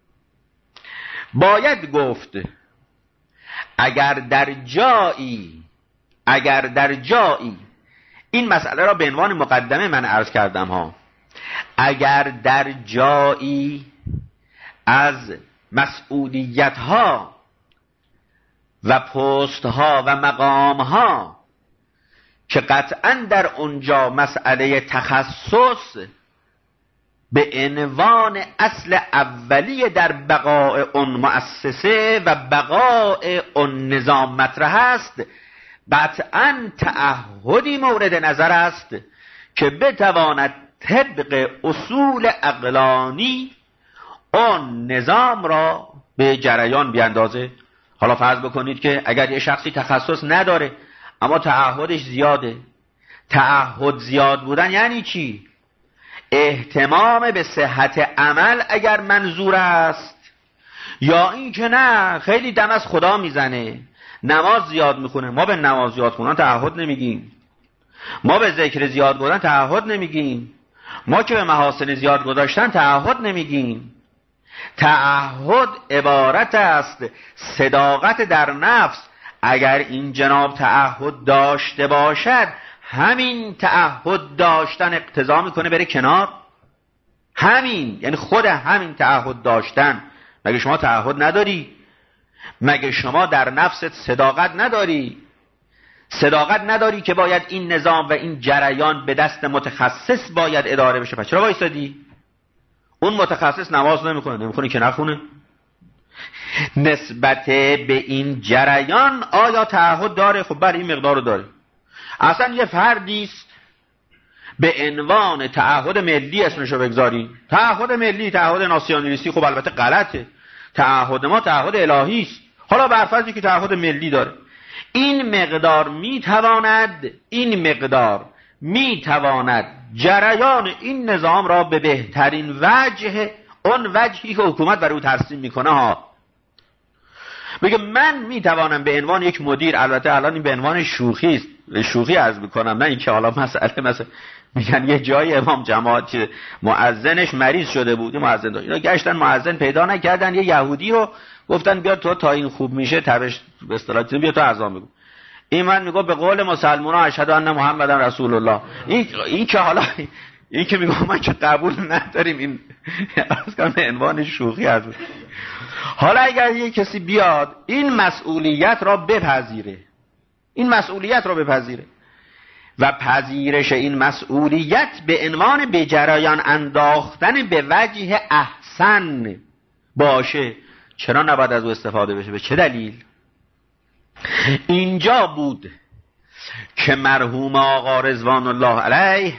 باید گفت اگر در جایی اگر در جایی این مسئله را به عنوان مقدمه من عرض کردم ها، اگر در جایی از مسئولیت ها و پست ها و مقام ها که قطعا در اونجا مسئله تخصص به عنوان اصل اولیه در بقاء اون مؤسسه و بقاء اون نظام مطرح است، قطعا تعهدی مورد نظر است که بتواند طبق اصول عقلانی اون نظام را به جریان بیاندازه. حالا فرض بکنید که اگر یه شخصی تخصص نداره اما تعهدش زیاده. تعهد زیاد بودن یعنی چی؟ اهتمام به صحت عمل اگر منظور است، یا این که نه خیلی دم از خدا میزنه، نماز زیاد میخونه. ما به نماز زیاد خوندن تعهد نمیگیم، ما به ذکر زیاد بودن تعهد نمیگیم، ما که به محاسن زیاد گذاشتن تعهد نمیگیم. تعهد عبارت است صداقت در نفس. اگر این جناب تعهد داشته باشد همین تعهد داشتن اقتضا میکنه بره کنار. همین یعنی خود همین تعهد داشتن. مگه شما تعهد نداری؟ مگه شما در نفست صداقت نداری؟ صداقت نداری که باید این نظام و این جریان به دست متخصص باید اداره بشه؟ پس چرا وایسادی؟ اون متخصص نماز نمیخونه، نمیخونه که نخونه. نسبت به این جریان آیا تعهد داره؟ خب بر این مقدار رو داره. اصلا یه فردی است به عنوان تعهد ملی اسمشو بگذاری، تعهد ملی، تعهد ناسیونالیستی، خب البته غلطه. تعهد ما تعهد الهی است. حالا بر فرضی که تعهد ملی داره، این مقدار میتواند این مقدار میتواند جریان این نظام را به بهترین وجه، اون وجهی که حکومت بر او ترسیم میکنه ها. بگه من میتوانم به عنوان یک مدیر، البته الان این به عنوان شوخی است، شوخی عرض میکنم، نه اینکه حالا مسئله مثلا میگن یه جای امام جماعت که مؤذنش مریض شده بود، مؤذن داشت، اینا گشتن مؤذن پیدا نکردن، یه یهودی رو گفتن بیا تو تا این خوب میشه تبش به اصطلاح بیا تو اذان بگو. این من میگه به قول مسلمونا اشهد ان محمد رسول الله. این این که حالا این که میگم من که قبول نداریم، این اصلا به عنوان شوخی هست. حالا اگر یک کسی بیاد این مسئولیت را بپذیره، این مسئولیت رو بپذیره و پذیرش این مسئولیت به عنوان به جریان انداختن به وجه احسن باشه. چرا نباید از او استفاده بشه؟ به چه دلیل؟ اینجا بود که مرحوم آقا رضوان الله علیه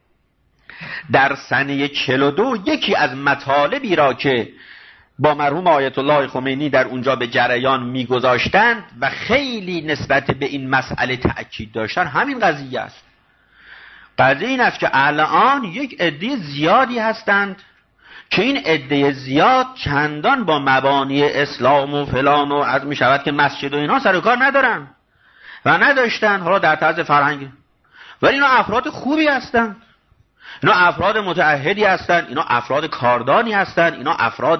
در سنه چهل و دو یکی از مطالبی را که با مرحوم آیت الله خمینی در اونجا به جریان میگذاشتند و خیلی نسبت به این مسئله تأکید داشتن همین قضیه است. قضیه این است که الان یک عده زیادی هستند که این عده زیاد چندان با مبانی اسلام و فلان و عرض می شود که مسجد و اینا سر و کار ندارن و نداشتن، حالا در طرز فرهنگ، ولی اینا افراد خوبی هستند، اینا افراد متعهدی هستند، اینا افراد کاردانی هستند، اینا افراد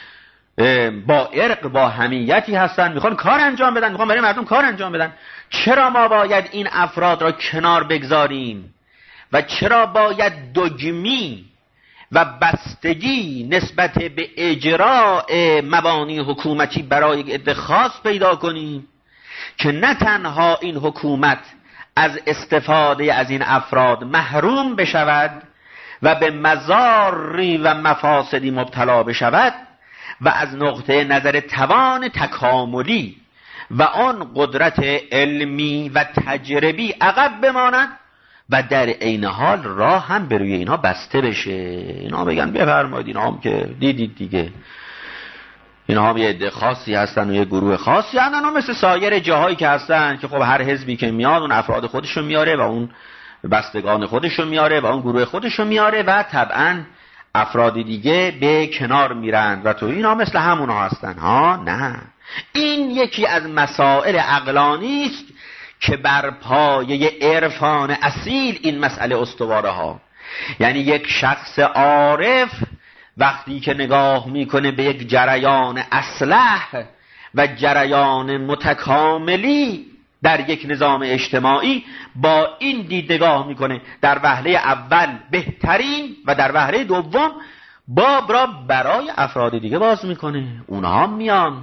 با ارق با حمیتی هستند، میخوان کار انجام بدن، میخوان برای مردم کار انجام بدن. چرا ما باید این افراد را کنار بگذاریم و چرا باید دگمی و بستگی نسبت به اجراء مبانی حکومتی برای یک عده خاص پیدا کنیم که نه تنها این حکومت از استفاده از این افراد محروم بشود و به مضاری و مفاسدی مبتلا بشود و از نقطه نظر توان تکاملی و آن قدرت علمی و تجربی عقب بماند و در عین حال راه هم بروی اینها بسته بشه. اینا بگن بفرمایید، اینا هم که دیدید دیگه، اینا هم یه عده خاصی هستن و یه گروه خاصی هستن و مثل سایر جاهایی که هستن که خب هر حزبی که میاد اون افراد خودشو میاره و اون بستگان خودشو میاره و اون گروه خودشو میاره و طبعا افراد دیگه به کنار میرن و تو اینا مثل همونا هستن. ها نه، این یکی از مسائل عقلانی است که بر پایه عرفان اصیل این مسئله استواره ها. یعنی یک شخص عارف وقتی که نگاه میکنه به یک جریان اصلح و جریان متکاملی در یک نظام اجتماعی با این دید نگاه میکنه، در وهله اول بهترین و در وهله دوم باب را برای افراد دیگه باز میکنه. اونها میان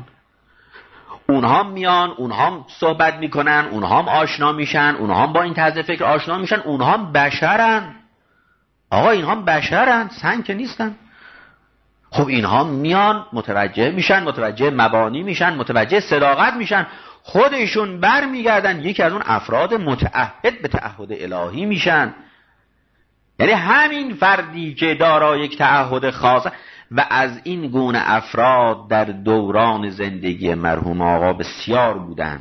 اونها میان اونها صحبت میکنن، اونها آشنا میشن، اونها با این طرز فکر آشنا میشن، اونها بشرن. آقا اینها بشرن، سنگ که نیستن. خب اینها میان متوجه میشن، متوجه مبانی میشن، متوجه صداقت میشن، خودشون بر میگردن یکی از اون افراد متعهد به تعهد الهی میشن. یعنی همین فردی که دارای یک تعهد خاص و از این گونه افراد در دوران زندگی مرحوم آقا بسیار بودن.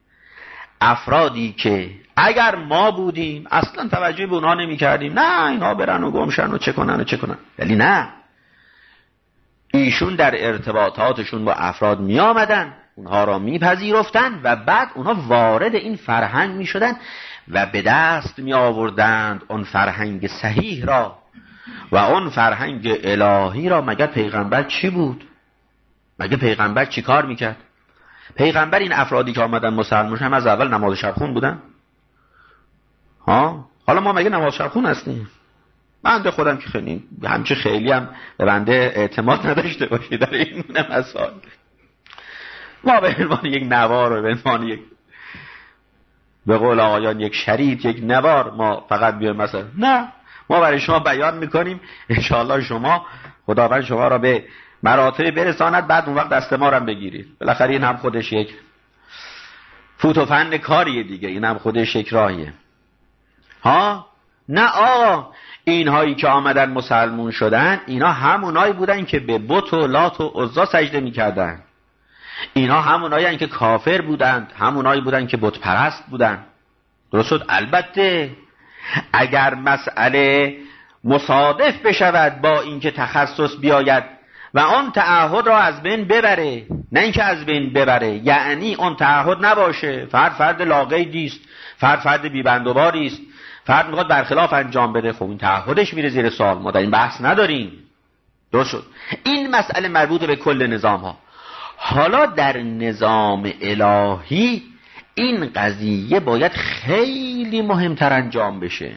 افرادی که اگر ما بودیم اصلا توجه به اونها نمی کردیم، نه اینها برن و گمشن و چه کنن و چه کنن، ولی نه، ایشون در ارتباطاتشون با افراد می آمدن، اونها را می پذیرفتن و بعد اونها وارد این فرهنگ می شدن و به دست می آوردند اون فرهنگ صحیح را و اون فرهنگ الهی را. مگر پیغمبر چی بود؟ مگر پیغمبر چی کار میکرد؟ پیغمبر این افرادی که آمدن مسلمان هم از اول نماز شب خون بودن؟ ها؟ حالا ما مگه نماز شب خون هستیم؟ بنده خودم که خیلی همچه خیلی هم به بنده اعتماد نداشته باشی در این مسائل. ما به عنوان یک نوار و به عنوان یک به قول آقایان یک شریط، یک نوار ما فقط بیایم مثلا، نه، ما برای شما بیان میکنیم انشاءالله شما خداوند شما را به مراتب برساند، بعد اون وقت دست ما را بگیرید. بالاخره این هم خودش یک فوت و فن کاریه دیگه، این هم خودش یک راهیه. ها نه آقا، اینهایی که آمدن مسلمون شدن اینا همونایی بودن که به بت و لات و عزا سجده میکردن. اینا همونایی که کافر بودند، همونایی بودن که بت پرست بودن. درست شد؟ البته اگر مسئله مصادف بشود با اینکه تخصص بیاید و آن تعهد را از بین ببره، نه اینکه از بین ببره، یعنی آن تعهد نباشه، فرد فرد لاقیدی است، فرد فرد بی‌بندوباری است، فرد میخواد برخلاف انجام بده، خب این تعهدش میره زیر سوال. ما در این بحث نداریم. درست شد؟ این مسئله مربوط به کل نظام ها. حالا در نظام الهی این قضیه باید خیلی مهمتر انجام بشه.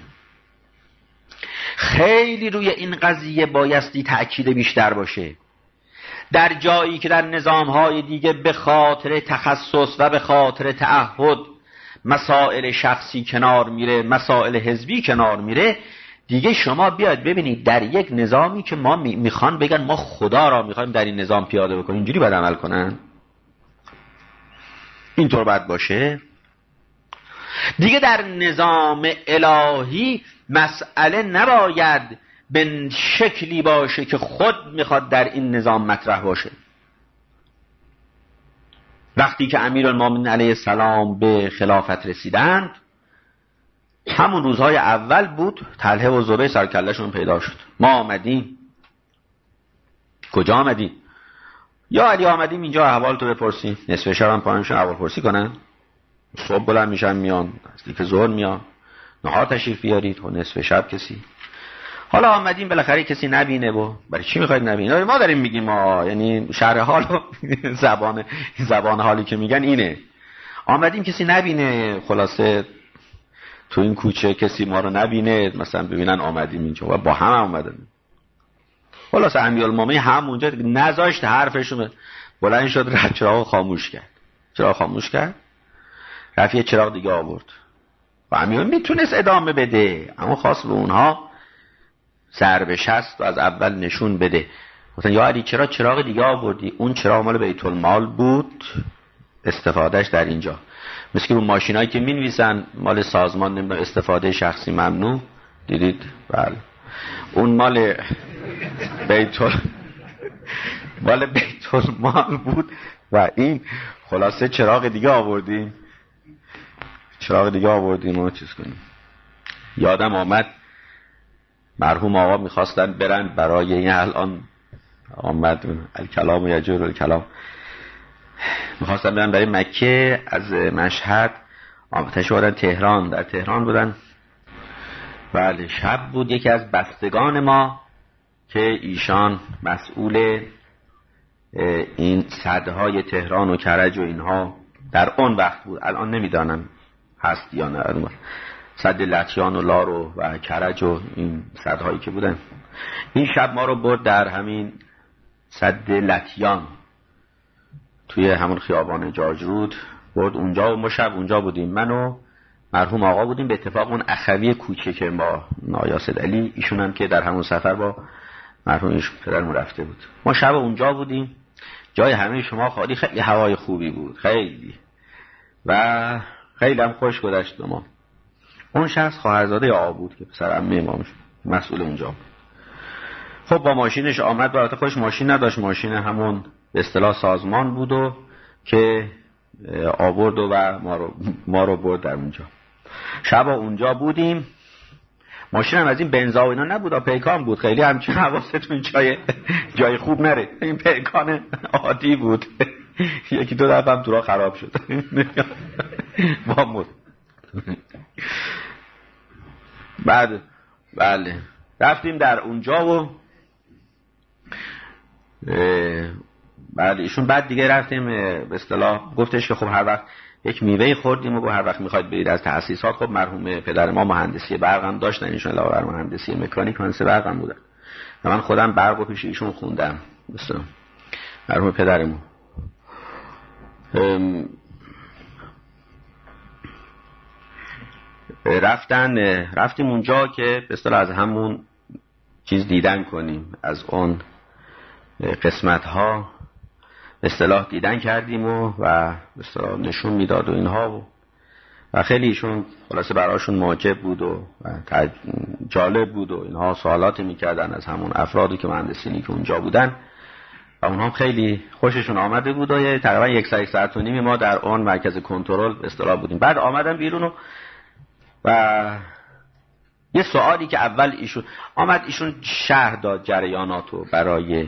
خیلی روی این قضیه بایستی تأکید بیشتر باشه. در جایی که در نظام‌های دیگه به خاطر تخصص و به خاطر تعهد مسائل شخصی کنار میره، مسائل حزبی کنار میره، دیگه شما بیاد ببینید در یک نظامی که ما میخوان بگن ما خدا را میخوایم در این نظام پیاده بکنیم، اینجوری باید عمل کنن؟ اینطور باید باشه؟ دیگه در نظام الهی مسئله نباید به شکلی باشه که خود میخواد در این نظام مطرح باشه. وقتی که امیرالمومنین علیه السلام به خلافت رسیدند، همون روزهای اول بود طلحه و زبیر سرکلهشون پیدا شد. ما آمدیم. کجا آمدیم؟ یا علی آمدیم اینجا احوال تو بپرسیم. نصف شب هم پایینشون احوال پرسی کنن، صبح بلند میشن میان، نزدیک ظهر میان، نهار تشریف بیارید و نصف شب کسی. حالا آمدیم بالاخره کسی نبینه و برای چی میخواید نبینه؟ ما داریم میگیم ما، یعنی شرح حال و زبان زبان حالی که میگن اینه. آمدیم کسی نبینه، خلاصه تو این کوچه کسی ما رو نبینه، مثلا ببینن آمدیم اینجا و با هم آمدیم. خلاصه امیرالمومنین همونجا نذاشت حرفشون، بلند شد رفت چراغ خاموش کرد. چراغ خاموش کرد، رفت یه چراغ دیگه آورد و امیرالمومنین میتونست ادامه بده، اما خواست به اونها ضرب شست و از اول نشون بده. مثلا یا علی چرا چراغ دیگه آوردی؟ اون چراغ مال بیت المال بود، استفادهش در اینجا. مثل که اون ماشینایی که می‌نویسن مال سازمان نمیدونم استفاده شخصی ممنوع، دیدید؟ بله اون مال بیت ال... مال بیت المال بود و این خلاصه چراغ دیگه آوردیم چراغ دیگه آوردیم و چیز کنیم. یادم آمد مرحوم آقا میخواستن برن برای این الان آمد الکلام و یجور الکلام، میخواستن برن برای مکه از مشهد تشریف آوردن تهران. در تهران بودن، بله شب بود. یکی از بستگان ما که ایشان مسئول این سدهای تهران و کرج و اینها در اون وقت بود، الان نمیدانم هست یا نه، سد لطیان و لارو و کرج و این سدهایی که بودن. این شب ما رو برد در همین سد لطیان توی همون خیابان جاجرود، برد اونجا و ما شب اونجا بودیم. من و مرحوم آقا بودیم. به اتفاق اون اخوی کوچه که با نایاسد علی ایشون هم که در همون سفر با مرحوم ایشون پدرمون رفته بود، ما شب اونجا بودیم. جای همه شما خالی، خیلی هوای خوبی بود، خیلی و خیلی هم خوش گذشت به ما. اون شخص خواهرزاده آقا بود که پسر عمه ما مسئول اونجا بود. خب با ماشینش آمد، البته خودش ماشین نداشت، ماشین همون به اصطلاح سازمان بود و که آورد و ما رو ما رو برد در اونجا. شب اونجا بودیم. ماشین هم از این بنزا و اینا نبود، پیکان بود، خیلی همچین حواستون جای جای خوب نره، این پیکان عادی بود. یکی دو دفعه هم تو راه خراب شد. وامود. بعد بله رفتیم در اونجا و بعد ایشون بعد دیگه رفتیم به اصطلاح گفتش که خب هر وقت یک میوه خوردیم و هر وقت میخواید برید از تأسیسات. خب مرحوم پدر ما مهندسی برق هم داشتن، ایشون علاوه بر مهندسی مکانیک مهندسی برق هم بودن و من خودم برق رو پیش ایشون خوندم. مثلا مرحوم پدرمون رفتن رفتیم اونجا که به اصطلاح از همون چیز دیدن کنیم، از اون قسمت ها به اصطلاح دیدن کردیم و و به اصطلاح نشون میداد و اینها و, و خیلی ایشون خلاصه براشون معجب بود و, و جالب بود و اینها، سوالاتی میکردن از همون افرادی که مهندسینی که اونجا بودن و اونها خیلی خوششون آمده بود و تقریبا یک ساعت یک ساعت و نیم ما در اون مرکز کنترل به اصطلاح بودیم. بعد آمدن بیرون و, و یه سوالی که اول ایشون آمد ایشون شرح داد جریاناتو برای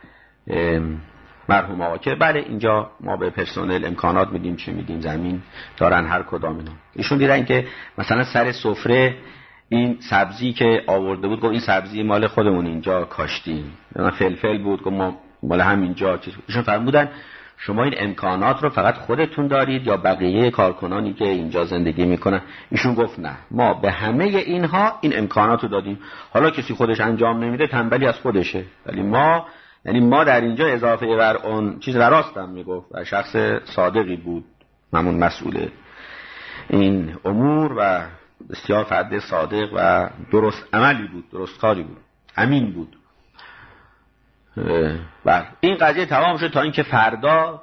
مرحوم آقا که بله اینجا ما به پرسنل امکانات میدیم، چی میدیم، زمین دارن هر کدام اینا. ایشون دیدن که مثلا سر سفره این سبزی که آورده بود، گفت این سبزی مال خودمون اینجا کاشتیم، مثلا فلفل بود، گفت ما مال همینجا. ایشون فرمودن شما این امکانات رو فقط خودتون دارید یا بقیه کارکنانی که اینجا زندگی میکنن؟ ایشون گفت نه، ما به همه اینها این امکانات رو دادیم، حالا کسی خودش انجام نمیده تنبلی از خودشه، ولی ما یعنی ما در اینجا اضافه بر اون چیز راستم میگفت و شخص صادقی بود همون مسئوله. این امور و بسیار فرد صادق و درست عملی بود، درست کاری بود، امین بود. و این قضیه تمام شد تا اینکه فردا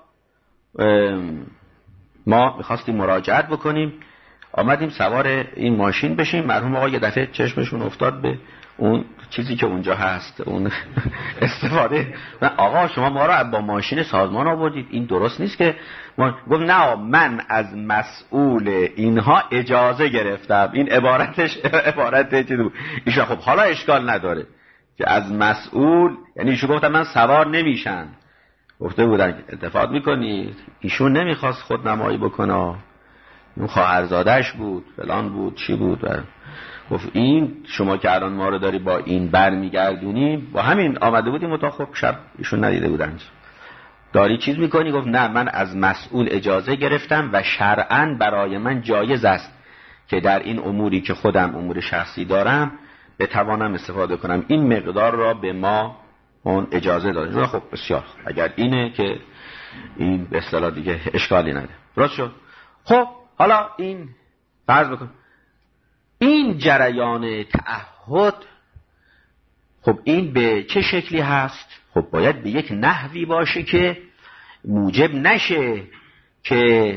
ما میخواستیم مراجعت بکنیم. آمدیم سوار این ماشین بشیم. مرحوم آقا یه دفعه چشمشون افتاد به اون چیزی که اونجا هست، اون استفاده. آقا شما ما رو با ماشین سازمان آوردید، این درست نیست که ما... گفت نه من از مسئول اینها اجازه گرفتم. این عبارتش عبارت چیزی بود. ایشون خب حالا اشکال نداره که از مسئول، یعنی ایشون گفتن من سوار نمیشن، گفته بودن اتفاق میکنید. ایشون نمیخواست خود نمایی بکنه، اون خواهرزاده‌اش بود، فلان بود، چی بود. و گفت این شما که الان ما رو داری با این بر میگردونیم، با همین آمده بودیم تا خب شب ایشون ندیده بودن داری چیز میکنی. گفت نه من از مسئول اجازه گرفتم و شرعاً برای من جایز است که در این اموری که خودم امور شخصی دارم بتوانم استفاده کنم. این مقدار را به ما اون اجازه داده. خب بسیار اگر اینه که این به اصطلاح دیگه اشکالی نداره. درست شد. خب حالا این فرض بکن این جریان تعهد، خب این به چه شکلی هست؟ خب باید به یک نحوی باشه که موجب نشه که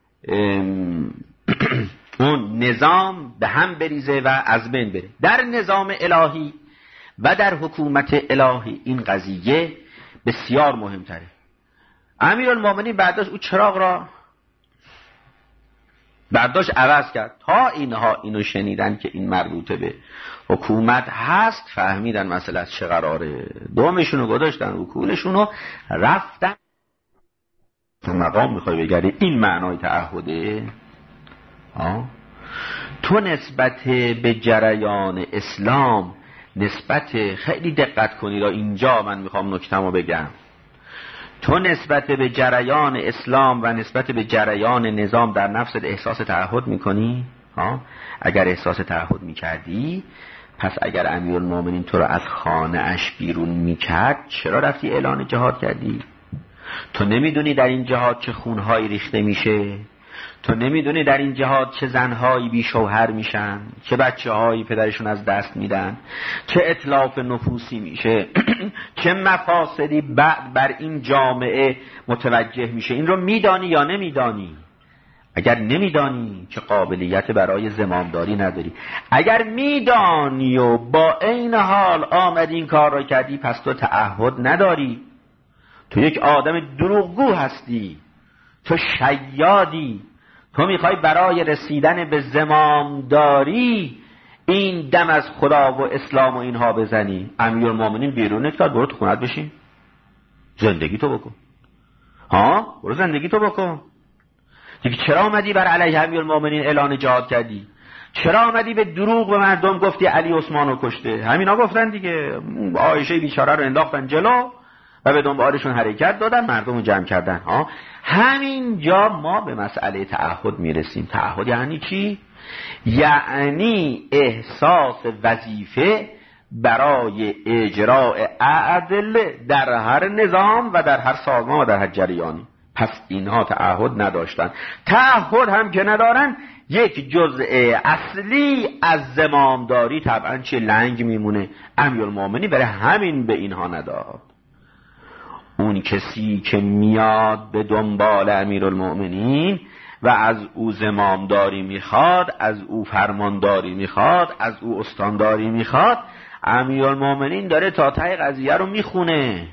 اون نظام به هم بریزه و از بین بره. در نظام الهی و در حکومت الهی این قضیه بسیار مهمتره. امیرالمومنین بعدش او چراغ را برداشت عوض کرد. تا اینها اینو شنیدن که این مربوطه به حکومت هست، فهمیدن مسئله از چه قراره، دومشونو گذاشتن رو کولشونو رفتن. تو مقام میخوای بگردی این معنای تعهده. آه؟ تو نسبت به جریان اسلام نسبت، خیلی دقت کنید اینجا من میخوام نکته‌مو بگم، تو نسبت به جریان اسلام و نسبت به جریان نظام در نفست احساس تعهد میکنی؟ ها؟ اگر احساس تعهد میکردی، پس اگر امیرالمومنین تو رو از خانه اش بیرون میکرد، چرا رفتی اعلان جهاد کردی؟ تو نمیدونی در این جهاد چه خونهایی ریخته میشه؟ تو نمیدونی در این جهاد چه زنهایی بی شوهر میشن، چه بچه هایی پدرشون از دست میدن، چه اتلاف نفوسی میشه، چه مفاسدی بعد بر این جامعه متوجه میشه؟ این رو میدانی یا نمیدانی؟ اگر نمیدانی که قابلیت برای زمامداری نداری. اگر میدانی و با این حال آمدی این کار را کردی، پس تو تعهد نداری. تو یک آدم دروغگو هستی، تو شیادی. تو میخوای برای رسیدن به زمامداری این دم از خدا و اسلام و اینها بزنی. امیرالمومنین بیرونت کرد، برو تو خونت بشین، زندگی تو بکن. ها برو زندگی تو بکن دیگه. چرا آمدی بر علیه امیرالمومنین اعلان جهاد کردی؟ چرا آمدی به دروغ به مردم گفتی علی عثمانو کشته؟ همینا گفتن دیگه، عایشه بیچاره رو انداختن جلو و به دنبالشون حرکت دادن، مردم رو جمع کردن. ها همینجا ما به مسئله تعهد میرسیم. تعهد یعنی چی؟ یعنی احساس وظیفه برای اجراء عدل در هر نظام و در هر سازمان و در هر جریانی. پس اینها تعهد نداشتن. تعهد هم که ندارن، یک جزء اصلی از زمامداری طبعا چه لنگ میمونه. امیرالمومنین برای همین به اینها نداد. اون کسی که میاد به دنبال امیرالمومنین و از او زمامداری میخواد، از او فرمانداری میخواد، از او استانداری میخواد، امیرالمومنین داره تا ته قضیه رو میخونه.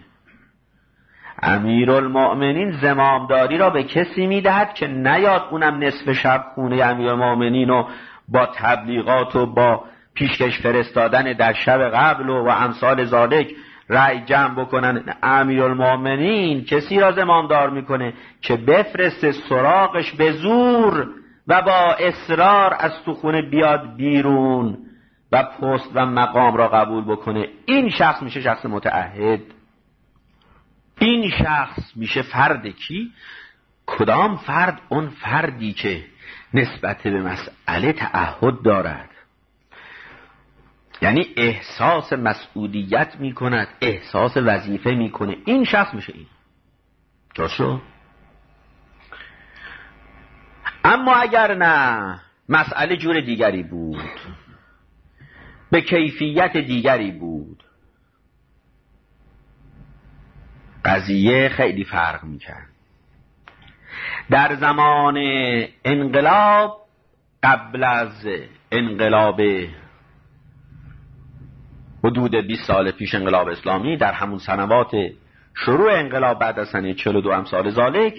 امیرالمومنین زمامداری را به کسی میدهد که نیاد اونم نصف شب خونه امیرالمومنین و با تبلیغات و با پیشکش فرستادن در شب قبل و, و امثال ذالک رأی جمع بکنن. امیرالمومنین کسی را زمامدار میکنه که بفرسته سراغش به زور و با اصرار از تو خونه بیاد بیرون و پست و مقام را قبول بکنه. این شخص میشه شخص متعهد. این شخص میشه فرد کی؟ کدام فرد؟ اون فردی که نسبت به مسئله تعهد دارد، یعنی احساس مسئولیت میکند، احساس وظیفه میکنه. این شخص میشه این. درست شد؟ اما اگر نه، مسئله جور دیگری بود، به کیفیت دیگری بود، قضیه خیلی فرق میکرد. در زمان انقلاب، قبل از انقلاب حدود بیست سال پیش، انقلاب اسلامی، در همون سنوات شروع انقلاب بعد از سنه چهل و دو امثال ذالک،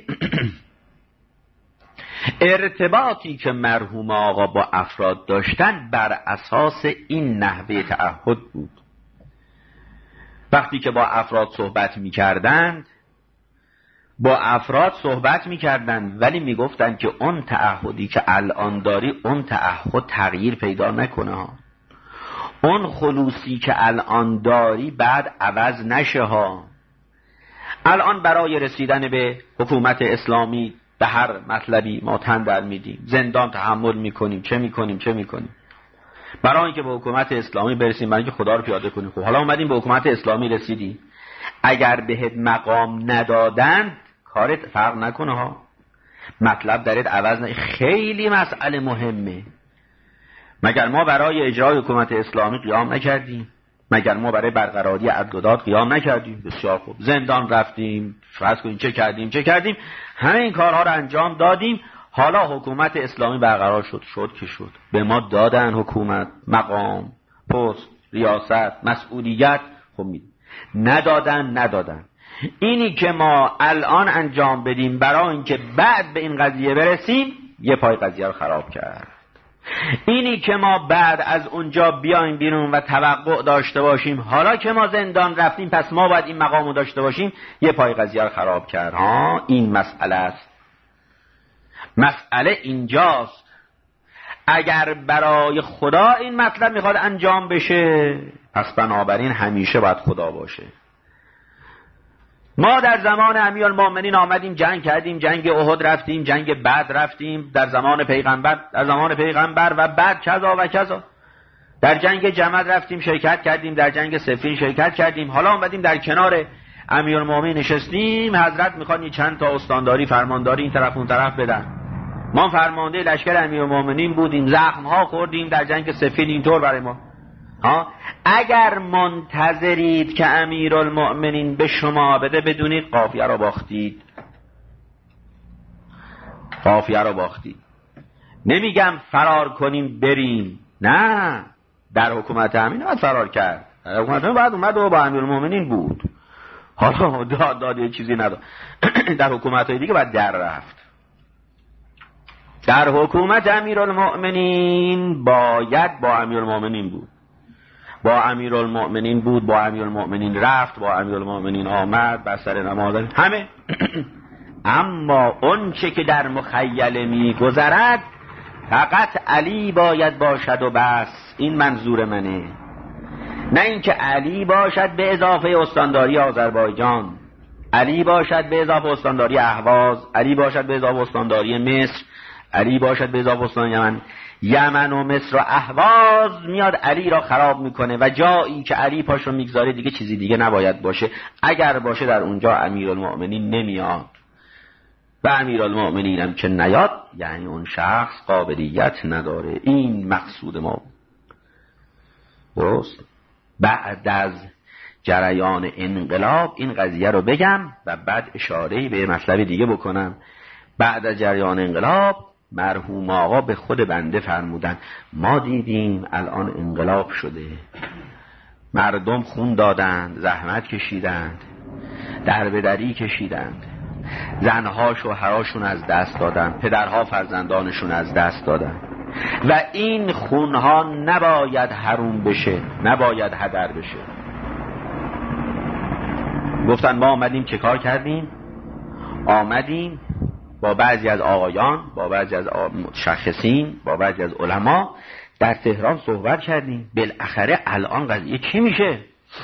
ارتباطی که مرحوم آقا با افراد داشتن بر اساس این نحوه تعهد بود. وقتی که با افراد صحبت می کردند با افراد صحبت می کردند ولی می گفتند که اون تعهدی که الان داری، اون تعهد تغییر پیدا نکنه ها. اون خلوصی که الان داری بعد عوض نشه ها. الان برای رسیدن به حکومت اسلامی به هر مطلبی ما تن در میدیم، زندان تحمل میکنیم، چه میکنیم چه میکنیم برای اینکه به حکومت اسلامی برسیم، برای اینکه خدا رو پیاده کنیم. خب حالا اومدیم به حکومت اسلامی رسیدیم، اگر بهت مقام ندادن کارت فرق نکنه ها، مطلب درت عوض نه. خیلی مسئله مهمه. مگر ما برای اجرای حکومت اسلامی قیام نکردیم؟ مگر ما برای برقراری عدالت قیام نکردیم؟ بسیار خوب. زندان رفتیم، فرض کنیم چه کردیم چه کردیم همه این کارها رو انجام دادیم. حالا حکومت اسلامی برقرار شد، شد که شد. به ما دادن حکومت، مقام، پست، ریاست، مسئولیت. خب می ندادن ندادن اینی که ما الان انجام بدیم برای اینکه بعد به این قضیه برسیم، یه پای قضیه رو خراب کرد. اینی که ما بعد از اونجا بیایم بیرون و توقع داشته باشیم حالا که ما زندان رفتیم پس ما باید این مقامو داشته باشیم، یه پای قضیه رو خراب کرد. ها، این مسئله است. مسئله اینجاست. اگر برای خدا این مطلب میخواد انجام بشه، پس بنابراین همیشه باید خدا باشه. ما در زمان امیرالمومنین آمدیم جنگ کردیم، جنگ احد رفتیم، جنگ بدر رفتیم، در زمان پیغمبر در زمان پیغمبر و بعد کذا و کذا. در جنگ جمل رفتیم شرکت کردیم، در جنگ صفین شرکت کردیم. حالا آمدیم در کنار امیرالمومنین نشستیم، حضرت میخوان چند تا استانداری فرمانداری این طرف اون طرف بدن. ما فرمانده لشکر امیرالمومنین بودیم، زخم ها خوردیم در جنگ صفین. اینطور برای ما ها، اگر منتظرید که امیرالمؤمنین به شما بده، بدونید قافیه رو باختید. قافیه رو باختید. نمیگم فرار کنیم بریم، نه، در حکومت امین باید فرار کرد. در حکومت امین باید اومد و با امیرالمؤمنین بود. حالا داد داد یه چیزی نداد. در حکومت های دیگه باید در رفت. در حکومت امیرالمؤمنین باید با امیرالمؤمنین بود. با امیرالمؤمنین بود، با امیرالمؤمنین رفت، با امیرالمؤمنین آمد، بر سر نماز همه. اما اون چه که در مخیله می گذرد فقط علی باید باشد و بس. این منظور منه، نه اینکه علی باشد به اضافه استانداری آذربایجان، علی باشد به اضافه استانداری اهواز، علی باشد به اضافه استانداری مصر، علی باشد به اضافه استانداری یمن. یمن و مصر و اهواز میاد علی را خراب میکنه و جایی که علی پاشو میگذاره دیگه چیزی دیگه نباید باشه. اگر باشه در اونجا امیرالمؤمنین نمیاد و امیرالمؤمنین هم که نیاد یعنی اون شخص قابلیت نداره. این مقصود ما. درست؟ بعد از جریان انقلاب این قضیه رو بگم و بعد اشاره‌ای به مطلب دیگه بکنم. بعد از جریان انقلاب مرحوم آقا به خود بنده فرمودن ما دیدیم الان انقلاب شده، مردم خون دادند، زحمت کشیدند، دربدری کشیدند، زنها شوهراشون از دست دادند، پدرها فرزندانشون از دست دادند و این خونها نباید حروم بشه، نباید هدر بشه. گفتن ما آمدیم چه کار کردیم؟ آمدیم با بعضی از آقایان، با بعضی از متشخصین، با بعضی از علما در تهران صحبت کردیم. بالاخره الان قضیه چی میشه؟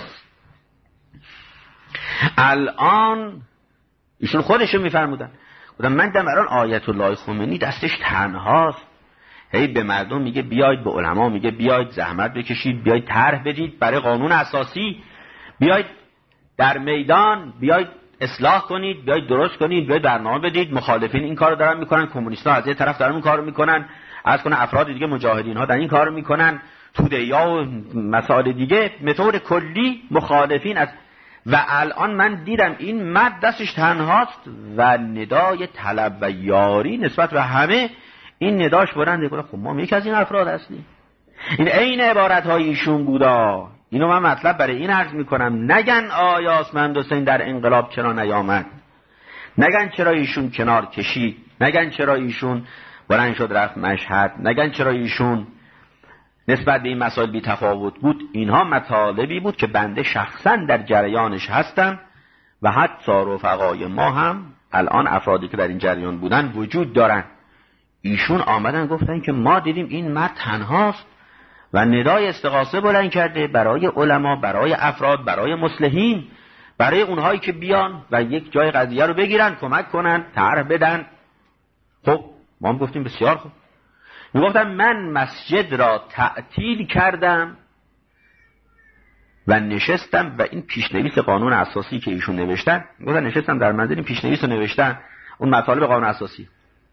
الان ایشون خودشون میفرمودن، گفتم من دم الان آیت الله خمینی دستش تنهاست، هی به مردم میگه بیاید، به علما میگه بیاید زحمت بکشید، بیاید طرح بدید برای قانون اساسی، بیاید در میدان، بیاید اصلاح کنید، بیایید درست کنید، بیایید برنامه بدید. مخالفین این کارو دارن میکنن، کمونیست‌ها از یه طرف دارن اون کارو میکنن، از کنه افراد دیگه مجاهدین ها دارن این کارو میکنن، توده‌ها و مسائل دیگه. متد کلی مخالفین از و الان من دیدم این مرد دستش تنهاست و ندای طلب و یاری نسبت به همه این نداش برنده کنه. خب ما یکی از این افراد هستیم. این عین عبارت های ایشون بودا. اینو من مطلب برای این عرض میکنم، نگن آیا آسمند حسین در انقلاب چرا نیامد، نگن چرا ایشون کنار کشید، نگن چرا ایشون بلند شد رفت مشهد، نگن چرا ایشون نسبت به این مسائل بی تفاوت بود. اینها مطالبی بود که بنده شخصا در جریانش هستم و حتی رفقای ما هم الان افرادی که در این جریان بودن وجود دارن. ایشون آمدن گفتن که ما دیدیم این مرد تنهاست و ندای استغاثه بلند کرده برای علما، برای افراد، برای مصلحین، برای اونهایی که بیان و یک جای قضیه رو بگیرن، کمک کنن، طرح بدن. خب ما هم گفتیم بسیار خوب. میگفتم من مسجد را تعطیل کردم و نشستم و این پیشنویس قانون اساسی که ایشون نوشتن، میگفتن نشستم در منزل این پیشنویس رو نوشتن، اون مطالب قانون اساسی.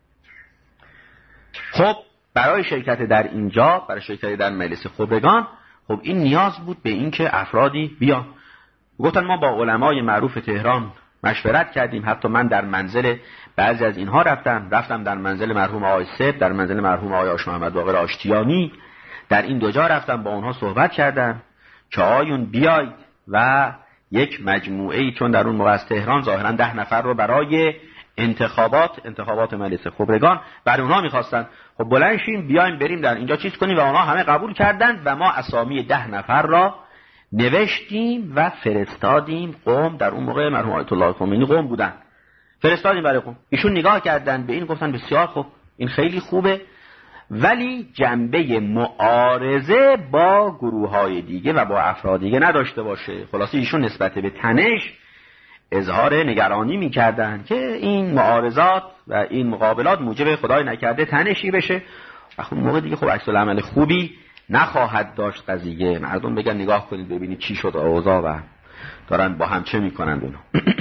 خب برای شرکت در اینجا، برای شرکت در مجلس خبرگان، خب این نیاز بود به این که افرادی بیان. گفتن ما با علمای معروف تهران مشورت کردیم، حتی من در منزل بعضی از اینها رفتم، رفتم در منزل مرحوم آقای سید، در منزل مرحوم آقای آش محمد باقر آشتیانی، در این دو جا رفتم با اونها صحبت کردم که آیون بیاید و یک مجموعه ای، چون در اون موقع از تهران ظاهرا ده نفر رو برای انتخابات انتخابات مجلس خبرگان برای اونها میخواستن، خب بلند شیم بیایم بریم در اینجا چیز کنیم و اونها همه قبول کردند و ما اسامی ده نفر را نوشتیم و فرستادیم قم. در اون موقع مرحوم آیت الله خمینی قم بودن، فرستادیم برای قم. ایشون نگاه کردن به این، گفتن بسیار خوب، این خیلی خوبه، ولی جنبه معارضه با گروه‌های دیگه و با افراد دیگه نداشته باشه. خلاصه ایشون نسبت به تنش اظهار نگرانی می‌کردن که این معارضات و این مقابلات موجب خدای نکرده تنشی بشه و خب موقع دیگه خب عکس العمل خوبی نخواهد داشت قضیه. مردم بگن نگاه کنید ببینید چی شد اوضاع و دارن با هم چه میکنن اینو.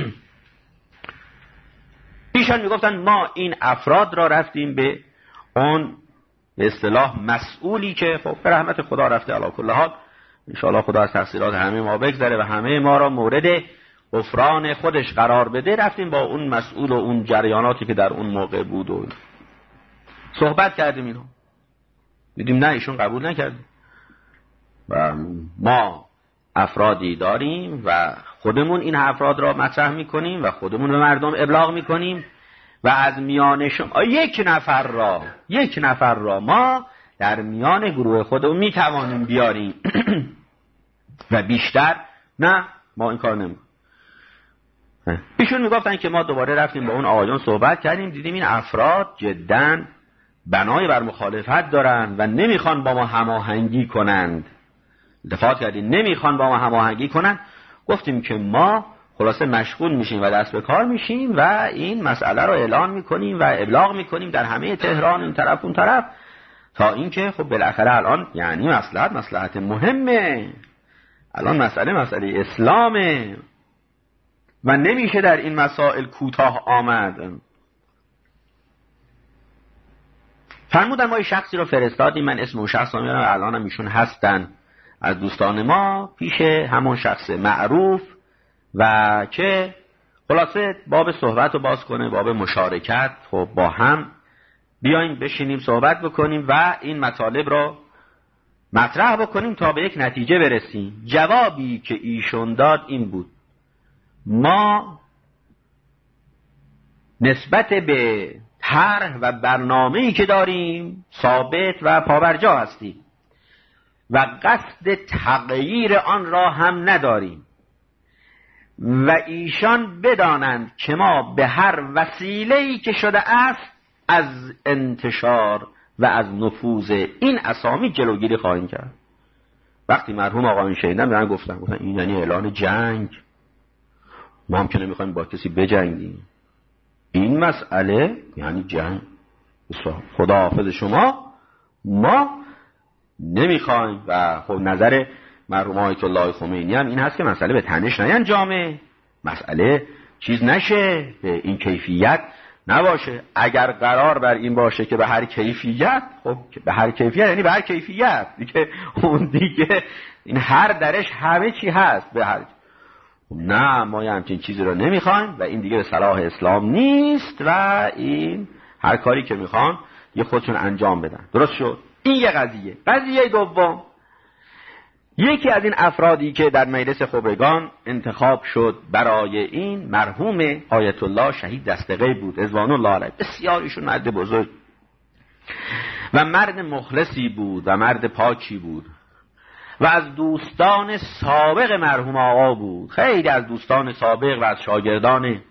ایشان میگفتن ما این افراد را رفتیم به اون به اصطلاح مسئولی که خب به رحمت خدا رفته علی کل حال، ان شاء الله خدا از تقصیرات همه ما بگذره و همه ما را مورد غفران خودش قرار بده. رفتیم با اون مسئول و اون جریاناتی که در اون موقع بود و صحبت کردیم، اینو دیدیم نه ایشون قبول نکرد و ما افرادی داریم و خودمون این افراد را مطرح میکنیم و خودمون به مردم ابلاغ میکنیم و از میان شما یک نفر را یک نفر را ما در میان گروه خودمون میتوانیم بیاریم و بیشتر نه، ما این کار نمیکنیم. ایشون میگفتن که ما دوباره رفتیم با اون آقایان صحبت کردیم، دیدیم این افراد جداً بنای بر مخالفت دارن و نمیخوان با ما هماهنگی کنند. دفاع کردیم نمیخوان با ما هماهنگی کنند. گفتیم که ما خلاصه مشغول میشیم و دست به کار میشیم و این مسئله رو اعلان میکنیم و ابلاغ میکنیم در همه تهران، این طرف اون طرف، تا اینکه خب بالاخره الان یعنی مصلحت مصلحت مهمه، الان مسئله مسئله اسلامه و نمیشه در این مسائل کوتاه آمد. فرمودن ما یه شخصی رو فرستادیم، من اسم اون شخص رو میارم، الان هم ایشون هستن از دوستان ما، پیش همون شخص معروف و که خلاصه باب صحبت رو باز کنه، باب مشارکت، خب با هم بیایم بشینیم صحبت بکنیم و این مطالب رو مطرح بکنیم تا به یک نتیجه برسیم. جوابی که ایشون داد این بود: ما نسبت به طرح و برنامه‌ای که داریم ثابت و پابرجا هستیم و قصد تغییر آن را هم نداریم و ایشان بدانند که ما به هر وسیله‌ای که شده است از انتشار و از نفوذ این اسامی جلوگیری خواهیم کرد. وقتی مرحوم آقایون شنیدن من گفتم گفتن این یعنی اعلان جنگ، ما هم که نمیخوایم با کسی بجنگیم، این مسئله یعنی جنگ. خداحافظ شما، ما نمیخوایم. و خب نظر مرحوم آیت الله خمینی هم این هست که مسئله به تنش نینجامه، مسئله چیز نشه، به این کیفیت نباشه. اگر قرار بر این باشه که به هر کیفیت، خب به هر کیفیت یعنی به هر کیفیت دیگه، اون دیگه این هر درش همه چی هست به هر. نه، ما یه همچین چیزی رو نمیخوایم و این دیگه به صلاح اسلام نیست و این هر کاری که میخوان یه خودشون انجام بدن. درست شد؟ این یه قضیه. قضیه دوم، یکی از این افرادی که در مجلس خبرگان انتخاب شد برای این، مرحوم آیت الله شهید دستقی بود رضوان الله علیه. بسیار ایشون مرد بزرگ و مرد مخلصی بود و مرد پاکی بود و از دوستان سابق مرحوم آقا بود. خیلی از دوستان سابق و از شاگردان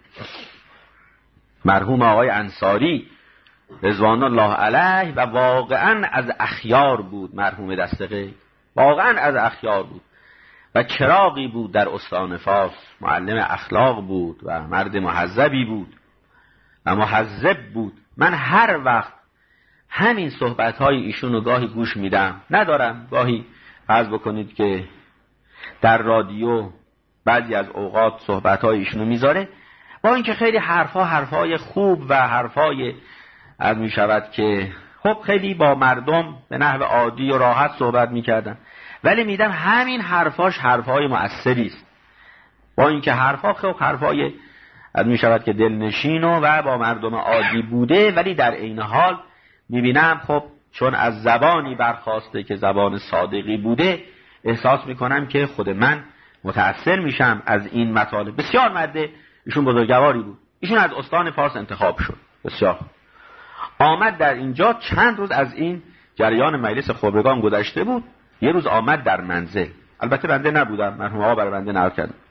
مرحوم آقای انصاری رضوان الله علیه و واقعا از اخیار بود. مرحوم دستقی واقعا از اخیار بود و چراغی بود در استان فارس، معلم اخلاق بود و مرد مهذبی بود و مهذب بود. من هر وقت همین صحبت‌های ایشون رو گاهی گوش میدم، ندارم گاهی فرض بکنید که در رادیو بعضی از اوقات صحبت‌های ایشون رو میذاره، با اینکه خیلی حرفا حرفای خوب و حرفای از می شود که خب خیلی با مردم به نحو عادی و راحت صحبت میکردن، ولی میدم همین حرفاش حرفای مؤثری است. با اینکه حرفا خب حرفای از می شود که دلنشین و با مردم عادی بوده، ولی در عین حال میبینم خب چون از زبانی برخواسته که زبان صادقی بوده، احساس میکنم که خود من متأثر میشم از این مطالب. بسیار مرده، ایشون بزرگواری بود. ایشون از استان فارس انتخاب شد. بسیار آمد در اینجا، چند روز از این جریان مجلس خبرگان گذشته بود. یه روز آمد در منزل، البته بنده نبودم، مرحوم آقا برای بنده نقل کردن.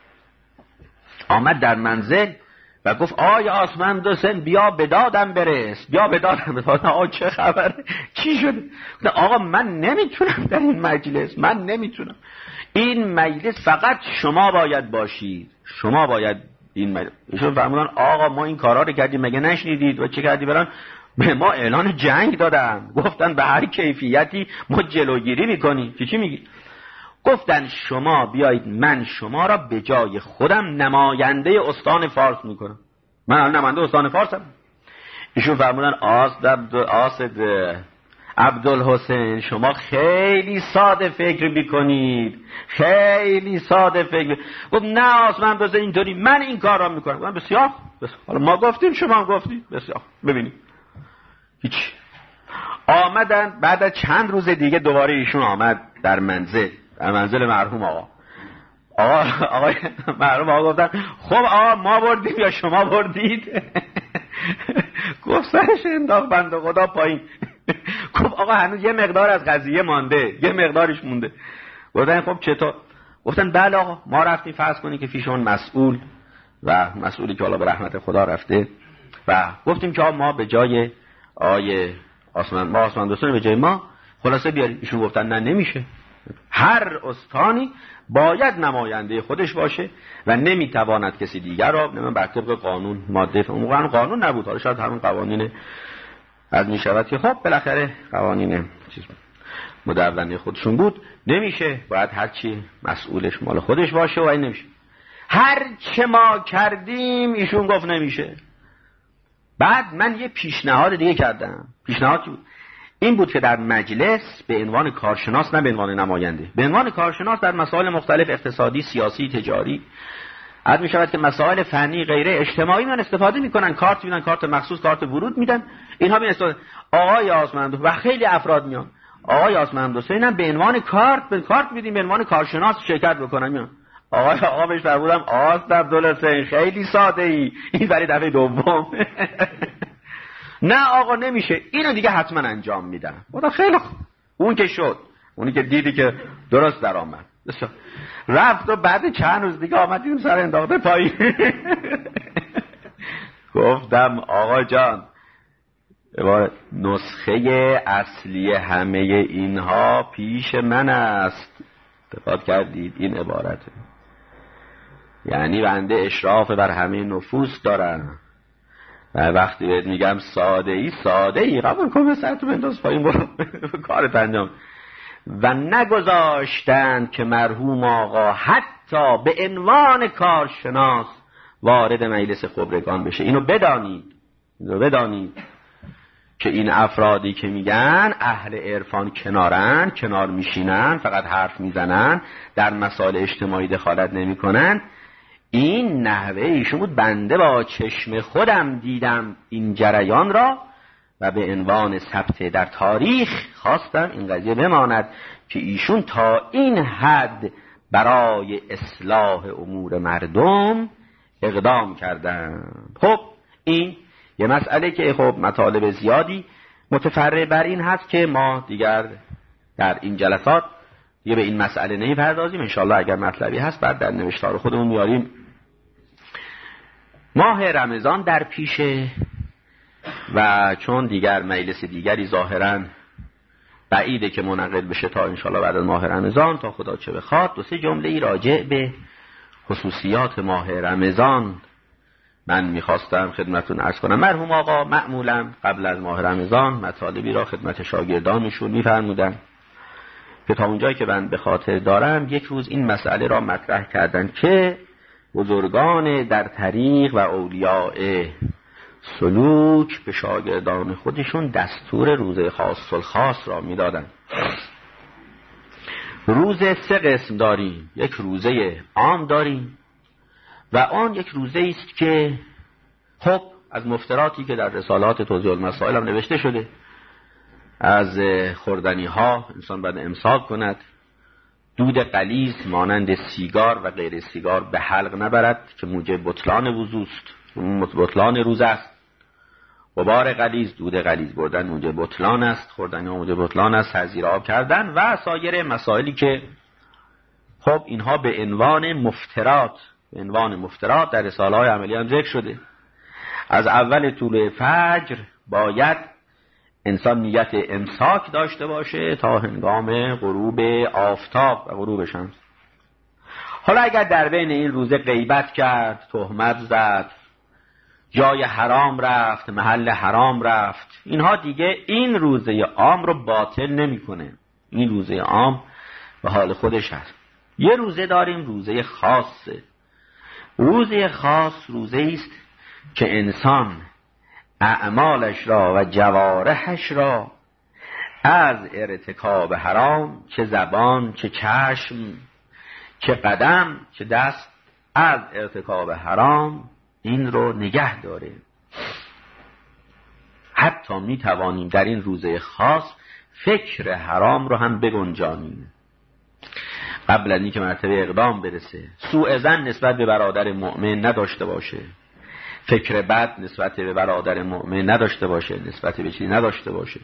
آمد در منزل و گفت آی آسمند حسین بیا به دادم برس، بیا به دادم برس. آقا چه خبره؟ چی شده؟ آقا من نمیتونم در این مجلس، من نمیتونم. این مجلس فقط شما باید باشید، شما باید این مجلس. ایشون فرمودن آقا ما این کارا رو کردیم مگه نشنیدید و چه کردی؟ برن به ما اعلان جنگ دادن، گفتن به هر کیفیتی ما جلوگیری میکنیم. چی چی میگی؟ گفتن شما بیایید من شما را به جای خودم نماینده استان فارس میکنم. من نماینده استان فارسم. ایشون فرمودن آسد آسد عبدالحسین شما خیلی ساده فکر میکنید، خیلی ساده فکر. گفت نه آسمان بذار اینطوری، من این کار را میکنم. گفتم بسیار بسیار، حالا ما گفتیم شما هم گفتید، بسیار. ببینید هیچ. آمدن بعد از چند روز دیگه دوباره ایشون آمد در منزل، در منزل مرحوم آقا. آقا آقای مرحوم آقا گفتن خب آقا ما بردیم یا شما بردید؟ گفت سرش انداخت بنده خدا پایین. گفت آقا هنوز یه مقدار از قضیه مانده، یه مقدارش مونده. گفتن خب چطور؟ گفتن بله آقا ما رفتیم فرض کنید که فیشون مسئول و مسئولی که حالا به رحمت خدا رفته و گفتیم که ما به جای آیه آسمان ما آسمان دوستان به جای ما خلاصه بیاریم. ایشون گفتن نه نمیشه، هر استانی باید نماینده خودش باشه و نمیتواند کسی دیگر را نمیم بر طبق قانون ماده. اون موقع قانون نبود، حالا شاید همون قوانین از میشود که خب بالاخره قوانین چیز مدونی خودشون بود، نمیشه، باید هرچی مسئولش مال خودش باشه و این نمیشه. هر چه ما کردیم ایشون گفت نمیشه. بعد من یه پیشنهاد دیگه کردم. پیشنهاد بود این بود که در مجلس به عنوان کارشناس، نه به عنوان نماینده، به عنوان کارشناس در مسائل مختلف اقتصادی، سیاسی، تجاری، عد می شود که مسائل فنی غیره اجتماعی من استفاده میکنن، کارت میدن، کارت مخصوص، کارت ورود میدن، اینها می استفاده. آقای آسمند و خیلی افراد میان آقای آسمند حسین هم به عنوان کارت به کارت میدیم، به عنوان کارشناس شرکت بکنن. میان آقای آقا بهش فرمودم آست عبدالحسین خیلی ساده ای، این برای دفعه دوم. نه آقا نمیشه، اینو دیگه حتما انجام میدم. خدا خیلی خوب. اون که شد، اونی که دیدی که درست در آمد رفت و بعد چند روز دیگه آمدیم سر انداخته پایین. گفتم آقا جان نسخه اصلی همه اینها پیش من است. اتفاق کردید این عبارته، یعنی بنده اشراف بر همه نفوس دارم و وقتی بهت میگم ساده ای ساده ای قبول کن، سرتو بنداز پایین برو کارت انجام. و نگذاشتند که مرحوم آقا حتی به عنوان کارشناس وارد مجلس خبرگان بشه. اینو بدانید، اینو بدانید که این افرادی که میگن اهل عرفان کنارن، کنار میشینن، فقط حرف میزنن، در مسائل اجتماعی دخالت نمیکنن، این نحوه ایشون بود. بنده با چشم خودم دیدم این جریان را و به عنوان ثبت در تاریخ خواستم این قضیه بماند که ایشون تا این حد برای اصلاح امور مردم اقدام کردن. خب این یه مسئله که خب مطالب زیادی متفرع بر این هست که ما دیگر در این جلسات دیگه به این مسئله نمیپردازیم. انشاءالله اگر مطلبی هست بعد در نوشتار خودمون میاریم. ماه رمضان در پیشه و چون دیگر مجلس دیگری ظاهراً بعیده که منعقد بشه تا انشاءالله بعد از ماه رمضان، تا خدا چه بخواد، دو سه جمله ای راجع به خصوصیات ماه رمضان من میخواستم خدمتون عرض کنم. مرحوم آقا معمولا قبل از ماه رمضان مطالبی را خدمت شاگردانشون میفرمودن که تا اونجایی که من به خاطر دارم یک روز این مسئله را مطرح کردن که بزرگان در طریق و اولیاء سلوک به شاگردان خودشون دستور روزه خاص الخاص را میدادن. روزه سه قسم داریم، یک روزه عام داریم و آن یک روزه است که خب از مفتراتی که در رسالات توضیح المسائل هم نوشته شده، از خوردنی ها انسان باید امساک کند، دود غلیظ مانند سیگار و غیر سیگار به حلق نبرد که موجب بطلان وضو است، بطلان روزه است. غبار غلیظ، دود غلیظ بردن موجب بطلان است، خوردنی ها موجب بطلان است، تزییر آب کردن و سایر مسائلی که خب اینها به عنوان مفترات به عنوان مفترات در رساله های عملی هم ذکر شده. از اول طلوع فجر باید انسان نیت امساک داشته باشه تا هنگام غروب آفتاب و غروب شمس. حالا اگر در بین این روزه غیبت کرد، تهمت زد، جای حرام رفت، محل حرام رفت، اینها دیگه این روزه عام رو باطل نمیکنه. این روزه عام به حال خودش هست. یه روزه داریم روزه خاصه. روزه خاص روزه است که انسان اعمالش را و جوارحش را از ارتکاب حرام، چه زبان، چه چشم، چه قدم، چه دست، از ارتکاب حرام این رو نگه داره. حتی می توانیم در این روزه خاص فکر حرام رو هم بگنجانیم قبل از اینکه مرتبه اقدام برسه. سوء ظن نسبت به برادر مؤمن نداشته باشه، فکر بد نسبت به برادر مؤمن نداشته باشه، نسبت به چیزی نداشته باشه،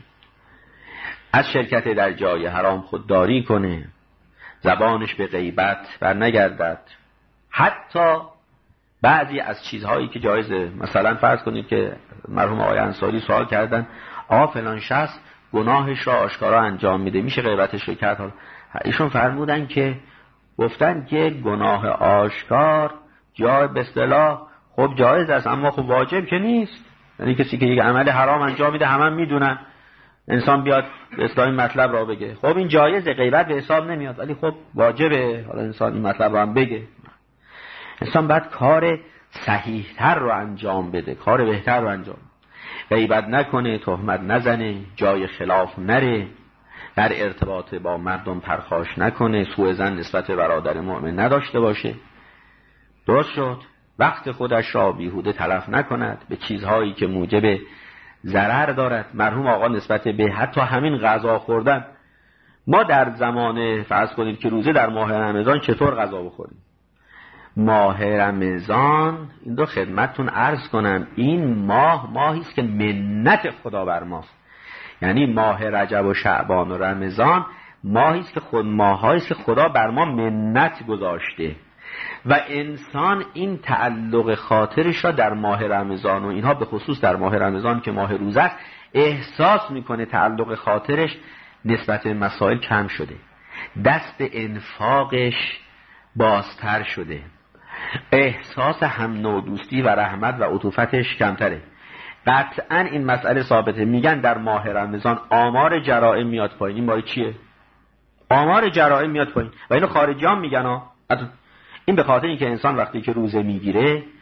از شرکت در جای حرام خودداری کنه، زبانش به غیبت بر نگردد. حتی بعضی از چیزهایی که جایزه، مثلا فرض کنید که مرحوم آقای انصاری سوال کردن آقا فلان شخص گناهش را آشکارا انجام میده، میشه غیبتش رو کرد؟ ایشون فرمودن که گفتن که گناه آشکار جای به اصطلاح خب جایز است اما خب واجب که نیست. یعنی کسی که یک عمل حرام انجام میده همه میدونن، انسان بیاد به اصطلاح این مطلب را بگه خب این جایزه، غیبت به حساب نمیاد، ولی خب واجبه حالا انسان این مطلب را هم بگه. انسان باید کار صحیح تر رو انجام بده، کار بهتر رو انجام، غیبت نکنه، تهمت نزنه، جای خلاف نره، در ارتباط با مردم پرخاش نکنه، سوء ظن نسبت به برادر مؤمن نداشته باشه. درست شد؟ وقت خودش را بیهوده تلف نکند به چیزهایی که موجب ضرر دارد. مرحوم آقا نسبت به حتی همین غذا خوردن، ما در زمان فرض کنید که روزه در ماه رمضان چطور غذا بخوریم؟ ماه رمضان این دو خدمتتون عرض کنم، این ماه ماهی است که منت خدا بر ماست. یعنی ماه رجب و شعبان و رمضان ماهی است که خود ماهایی است که خدا بر ما منت گذاشته و انسان این تعلق خاطرش را در ماه رمضان و اینها به خصوص در ماه رمضان که ماه روزه است احساس میکنه. تعلق خاطرش نسبت به مسائل کم شده، دست انفاقش بازتر شده، احساس هم نودوستی و رحمت و عطوفتش کمتره. قطعا این مسئله ثابته. میگن در ماه رمضان آمار جرائم میاد پایین. این ماه چیه؟ آمار جرائم میاد پایین و اینو خارجی هم میگن ها. این به خاطر اینکه انسان وقتی که روزه میگیره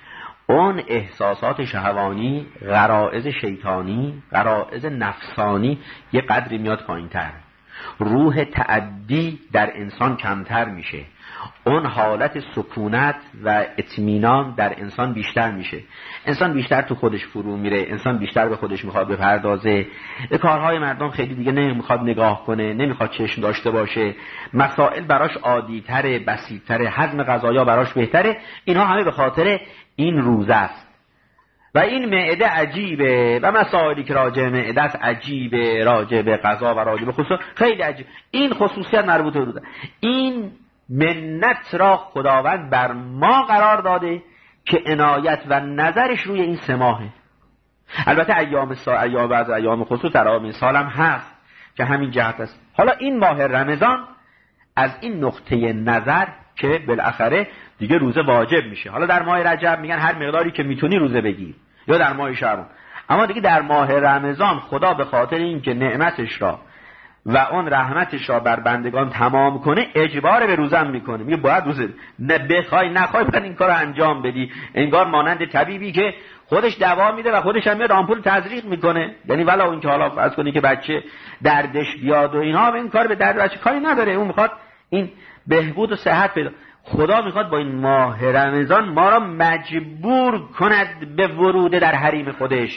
اون احساسات شهوانی، غرائز شیطانی، غرائز نفسانی یه قدری میاد پایین‌تر، روح تعدی در انسان کمتر میشه، اون حالت سکونت و اطمینان در انسان بیشتر میشه، انسان بیشتر تو خودش فرو میره، انسان بیشتر به خودش میخواد بپردازه، به کارهای مردم خیلی دیگه نمیخواد نگاه کنه، نمیخواد چشم داشته باشه، مسائل براش عادی‌تره، بسیط‌تره، هضم غذایا براش بهتره. اینها همه به خاطر این روزه است. و این معده عجیبه و مسائلی که راجع به معده است عجیبه، راجع به غذا و راجع به خصوص خیلی عجیب. این خصوصیت مربوط به روزه. این منت را خداوند بر ما قرار داده که عنایت و نظرش روی این سه ماهه. البته ایام سال، ایام بعض ایام خصوص در آمین سال هم هست که همین جهت است. حالا این ماه رمضان از این نقطه نظر که بالاخره دیگه روزه واجب میشه. حالا در ماه رجب میگن هر مقداری که میتونی روزه بگیر، یا در ماه شعبان، اما دیگه در ماه رمضان خدا به خاطر اینکه نعمتش را و اون رحمتش را بر بندگان تمام کنه اجبار به روزه میکنه، میگه باید روزه، نه بخوای نخوای باید این کارو انجام بدی. انگار مانند طبیبی که خودش دوا میده و خودش هم میاد آمپول تزریق میکنه. یعنی ولی اون که حالا فرض کنی که بچه دردش بیاد و اینها، این کار به درد بچه کاری نداره، اون میخواد این بهبود و صحت پیدا. خدا میخواد با این ماه رمضان ما را مجبور کند به ورود در حریم خودش،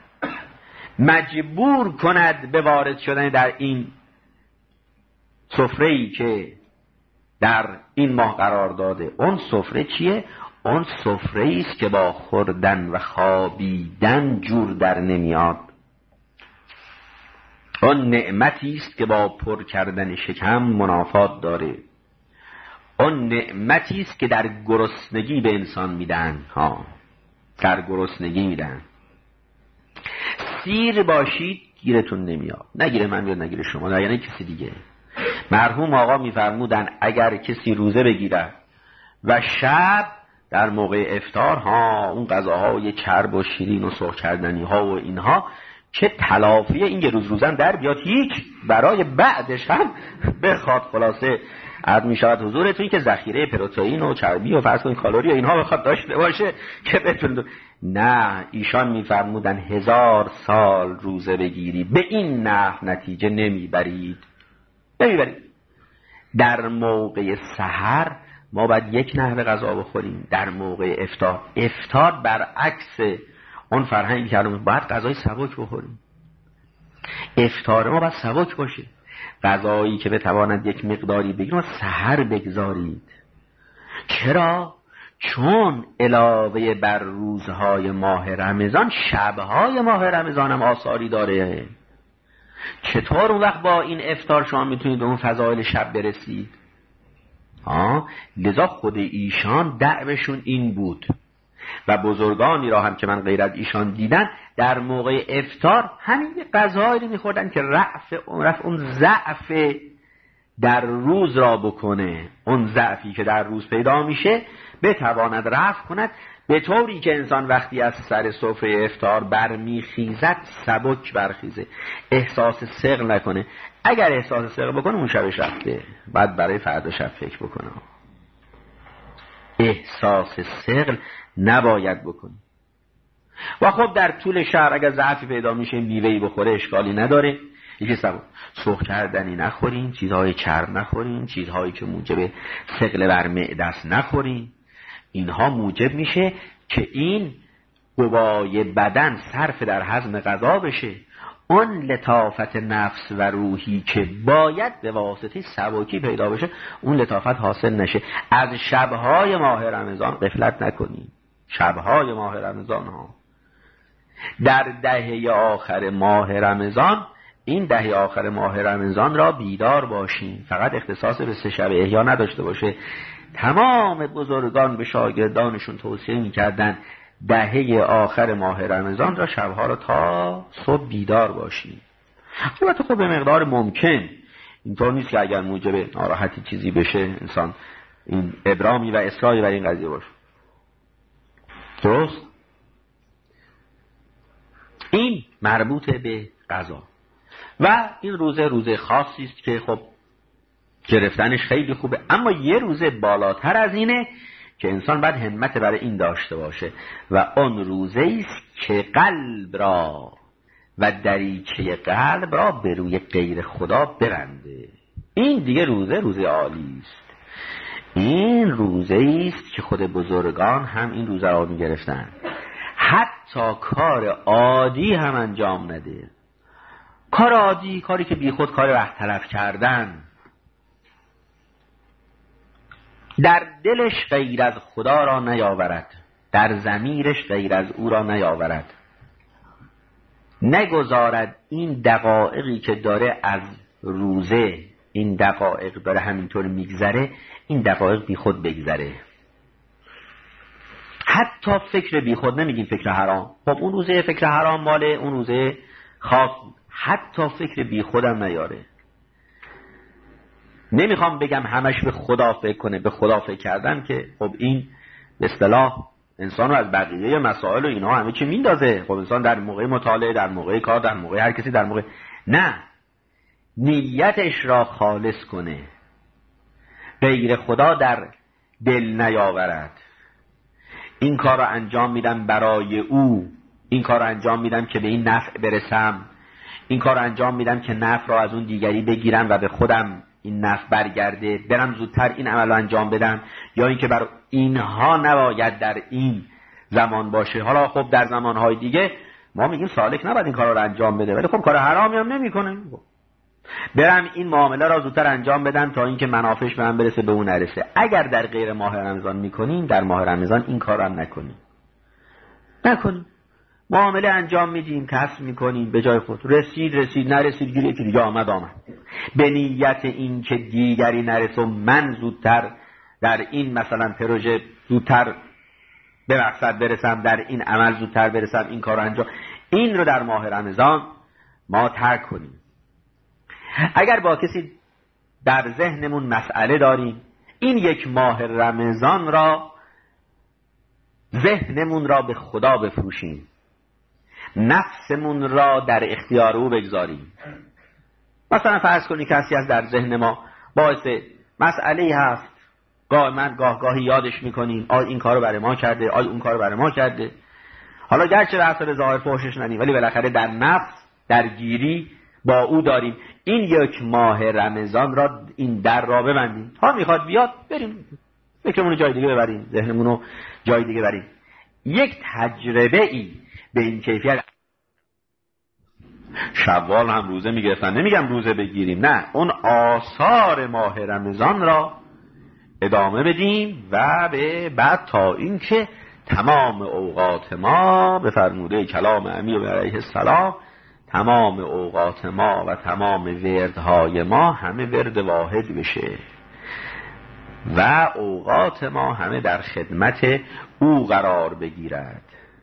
مجبور کند به وارد شدن در این سفره‌ای که در این ماه قرار داده. اون سفره چیه؟ اون سفره‌ای است که با خوردن و خوابیدن جور در نمیاد. اون نعمتی است که با پر کردن شکم منافات داره. اون نعمتی است که در گرسنگی به انسان میدن، ها، در گرسنگی میدن. سیر باشید گیرتون نمیاد، نگیره من بیاد نگیره شما، نه یعنی کسی دیگه. مرحوم آقا میفرمودن اگر کسی روزه بگیره و شب در موقع افطار ها اون غذاهای چرب و شیرین و سرخ کردنی ها و اینها، چه تلافی این یه روز روزن در بیاد، هیچ برای بعدش هم بخواد خلاصه عرض می شود حضورتون که ذخیره پروتئین و چربی و فرض کنید کالری و اینها بخواد داشته باشه که بتونه. نه، ایشان میفرمودن هزار سال روزه بگیری به این نحو نتیجه نمیبرید نمیبرید در موقع سحر ما باید یک نحوه غذا بخوریم، در موقع افطار افطار برعکس اون فرهنگی که الان باید غذای سبک بخوریم. افطار ما باید سبک باشه، غذایی که بتواند یک مقداری بگیریم و سحر بگذارید. چرا؟ چون علاوه بر روزهای ماه رمضان شبهای ماه رمضان هم آثاری داره. چطور اون وقت با این افطار شما میتونید به اون فضایل شب برسید؟ ها، لذا خود ایشان دعوشون این بود و بزرگانی را هم که من غیر از ایشان دیدن در موقع افطار همین غذایی رو میخوردن که رفع رفع اون ضعف در روز را بکنه، اون ضعفی که در روز پیدا میشه بتواند رفع کند، به طوری که انسان وقتی از سر سفره افطار برمیخیزد سبک برخیزه، احساس ثقل نکنه. اگر احساس ثقل بکنه اون شبش رفته، بعد برای فردا شب فکر بکنه. احساس ثقل نباید بکنه. و خب در طول شهر اگر ضعفی پیدا میشه میوه‌ای بخوره اشکالی نداره. یکی سبب سرخ کردنی نخورین، چیزهای چرب نخورین، چیزهایی که موجب ثقل بر معده است نخورین. اینها موجب میشه که این قوای بدن صرف در هضم غذا بشه، اون لطافت نفس و روحی که باید به واسطه سبکی پیدا بشه اون لطافت حاصل نشه. از شبهای ماه رمضان غفلت نکنین. شبهای ماه رمضان ها در دهه آخر ماه رمضان، این دهه آخر ماه رمضان را بیدار باشین. فقط اختصاص به سه شب احیا نداشته باشه. تمام بزرگان به شاگردانشون توصیه میکردن دهه آخر ماه رمضان را شبها را تا صبح بیدار باشین. البته خب به مقدار ممکن، اینطور نیست که اگر موجب ناراحتی چیزی بشه انسان این ابرامی و اصراری بر این قضیه باشه. درست؟ این مربوط به غذا. و این روزه روزه خاصی است که خب گرفتنش خیلی خوبه، اما یه روزه بالاتر از اینه که انسان باید همت برای این داشته باشه و آن روزه است که قلب را و دریچه قلب را به روی غیر خدا ببنده. این دیگه روزه روزه عالی است. این روزه است که خود بزرگان هم این روزه را می گرفتن، حتی کار عادی هم انجام نده. کار عادی، کاری که بی خود کار وقت تلف کردن، در دلش غیر از خدا را نیاورد، در ضمیرش غیر از او را نیاورد، نگذارد این دقایقی که داره از روزه، این دقایق داره همینطور میگذره، این دقایق بی خود بگذره. حتی فکر بی خود، نمیگیم فکر حرام، خب اون روزه فکر حرام ماله اون روزه خاص، حتی فکر بی خودم نیاره. نمیخوام بگم همش به خدا فکر کنه، به خدا فکر کردن که خب این به اصطلاح انسان رو از بقیه مسائل و اینا همه چی میندازه. خب انسان در موقع مطالعه، در موقع کار، در موقع هر کسی، در موقع نه، نیتش را خالص کنه، غیر خدا در دل نیاورد. این کار رو انجام میدم برای او، این کار رو انجام میدم که به این نفع برسم، این کار رو انجام میدم که نفع را از اون دیگری بگیرم و به خودم این نفع برگرده، برم زودتر این عمل رو انجام بدم، یا اینکه برای اینها نباید در این زمان باشه. حالا خب در زمانهای دیگه ما میگیم سالک نباید این کار رو انجام بده، ولی خب کار حرامی هم نمیکنه، برم این معامله را زودتر انجام بدم تا اینکه منافعش به من برسه به اون نرسه. اگر در غیر ماه رمضان میکنیم، در ماه رمضان این کار هم نکنیم نکنیم معامله انجام میدیم، کسب میکنیم به جای خود، رسید رسید، نرسید گیره که دیگه آمد آمد، به نیت این که دیگری نرسه و من زودتر در این مثلا پروژه زودتر به مقصد برسم، در این عمل زودتر برسم، این کار انجام. این رو در ماه رمضان ما ترک کنیم. اگر با کسی در ذهنمون مسئله داریم، این یک ماه رمضان را ذهنمون را به خدا بفروشیم، نفسمون را در اختیار او بگذاریم. مثلا فرض کنی کسی از در ذهن ما باعث مسئله هست، گاه من گاه گاهی یادش میکنیم آی این کارو برای ما کرده، آی اون کارو برای ما کرده. حالا گرچه به اثر ظاهر فحشش ندیم، ولی بالاخره در نفس درگیری با او داریم. این یک ماه رمضان را این در را ببندیم، تا میخواد بیاد بریم فکرمون جای دیگه ببریم، ذهنمون رو جای دیگه بریم. یک تجربه ای به این کیفیت. شوال هم روزه میگرفتن، نمیگم روزه بگیریم، نه، اون آثار ماه رمضان را ادامه بدیم و به بعد تا اینکه تمام اوقات ما به فرموده کلام امیر علیه السلام، تمام اوقات ما و تمام وردهای ما همه ورد واحد بشه و اوقات ما همه در خدمت او قرار بگیرد.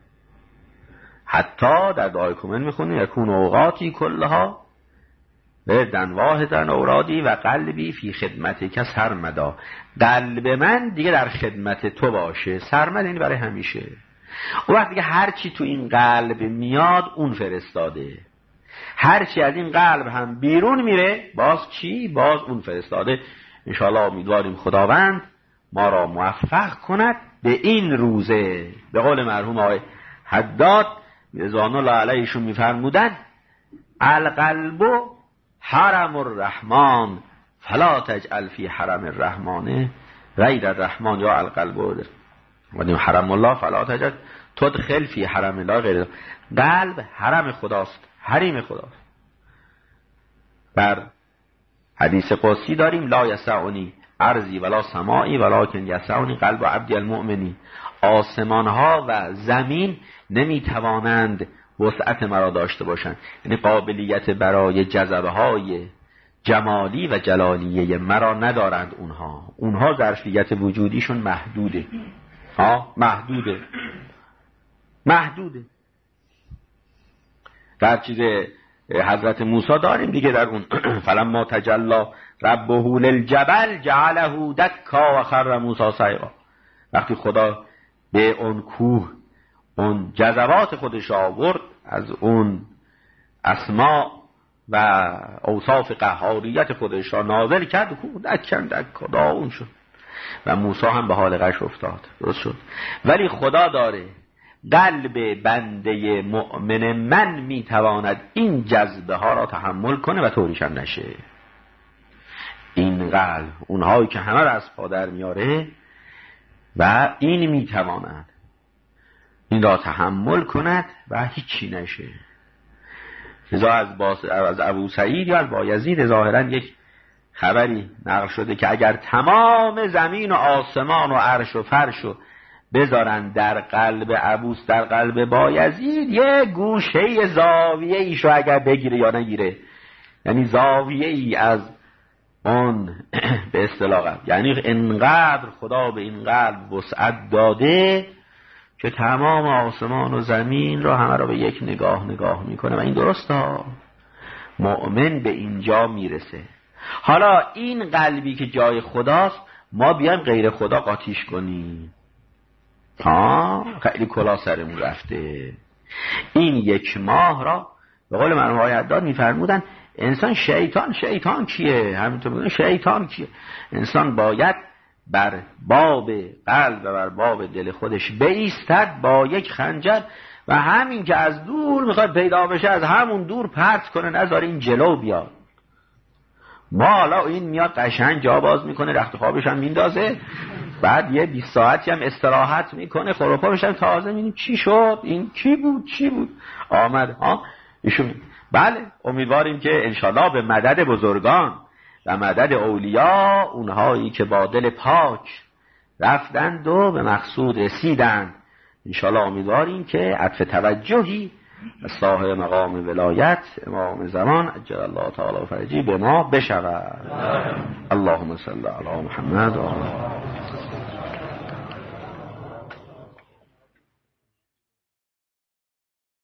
حتی در دعای کومن میخونیم یکون اوقاتی کلها وردن واحدن اورادی و قلبی فی خدمتی که سرمدا، قلب من دیگه در خدمت تو باشه. سرمد یعنی برای همیشه. اون وقتی که هرچی تو این قلب میاد اون فرستاده، هرچی از این قلب هم بیرون میره باز چی؟ باز اون فرستاده. انشاءالله امیدواریم خداوند ما را موفق کند به این روزه. به قول مرحوم آقای حداد رضوان الله علیهشون میفرمودن القلب حرم الرحمن فلا تجعل فی حرم الرحمن غیر الرحمن، یا القلب و حرم الله فلا تجعل تدخل فی حرم الله غیر. قلب حرم خداست، حریم خداست. بر حدیث قدسی داریم لا یسعنی ارضی ولا سماعی ولکن یسعنی قلب عبدی المؤمنی. آسمان ها و زمین نمیتوانند وسعت مرا داشته باشند، یعنی قابلیت برای جذبه های جمالی و جلالیه مرا ندارند. اونها اونها ظرفیت وجودیشون محدوده، ها محدوده محدوده. در چیز حضرت موسی داریم دیگه در اون فلما تجلی ربه للجبل جعله دکا و خر موسی صعقا. وقتی خدا به اون کوه اون جذبات خودش آورد، از اون اسما و اوصاف قهاریت خودش را نازل کرد، کوه دکن دکا داغون شد. و موسی هم به حال غش افتاد. درست شد. ولی خدا داره قلب بنده مؤمن من میتواند این جذبه ها را تحمل کنه و طوریش هم نشه. این قلب اونهایی که همه را از پا در میاره و این میتواند این را تحمل کند و هیچی نشه. لذا از, باس... از ابو سعید یا از بایزید ظاهرا یک خبری نقل شده که اگر تمام زمین و آسمان و عرش و فرش و بذارن در قلب ابوس، در قلب بایزید، یه گوشه زاویه ایشو اگر بگیره یا نگیره، یعنی زاویه ای از اون به اصطلاح، یعنی انقدر خدا به این قلب وسعت داده که تمام آسمان و زمین را همه را به یک نگاه نگاه میکنه و این درسته. مؤمن به اینجا میرسه. حالا این قلبی که جای خداست ما بیایم غیر خدا قاطیش کنیم، ها خیلی کلا سرمون رفته. این یک ماه را به قول مرحوم آقای حداد میفرمودن انسان شیطان شیطان کیه؟ همینطور میگن شیطان کیه؟ انسان باید بر باب قلب و بر باب دل خودش بایستد با یک خنجر و همین که از دور میخواد پیدا بشه از همون دور پرت کنه، نذاره این جلو بیاد. ما حالا این میاد قشنگ جا باز میکنه، رخت خوابش هم میندازه، بعد یه بیست ساعتی هم استراحت میکنه، خروپا هم تازه میبینیم چی شد، این کی بود چی بود آمد ها ایشون. بله امیدواریم که انشالله به مدد بزرگان و مدد اولیاء، اونهایی که با دل پاک رفتند و به مقصود رسیدند، انشالله امیدواریم که عطف توجهی از صاحب مقام ولایت امام زمان عجل الله تعالی فرجی به ما بشود. اللهم صل علی محمد و آله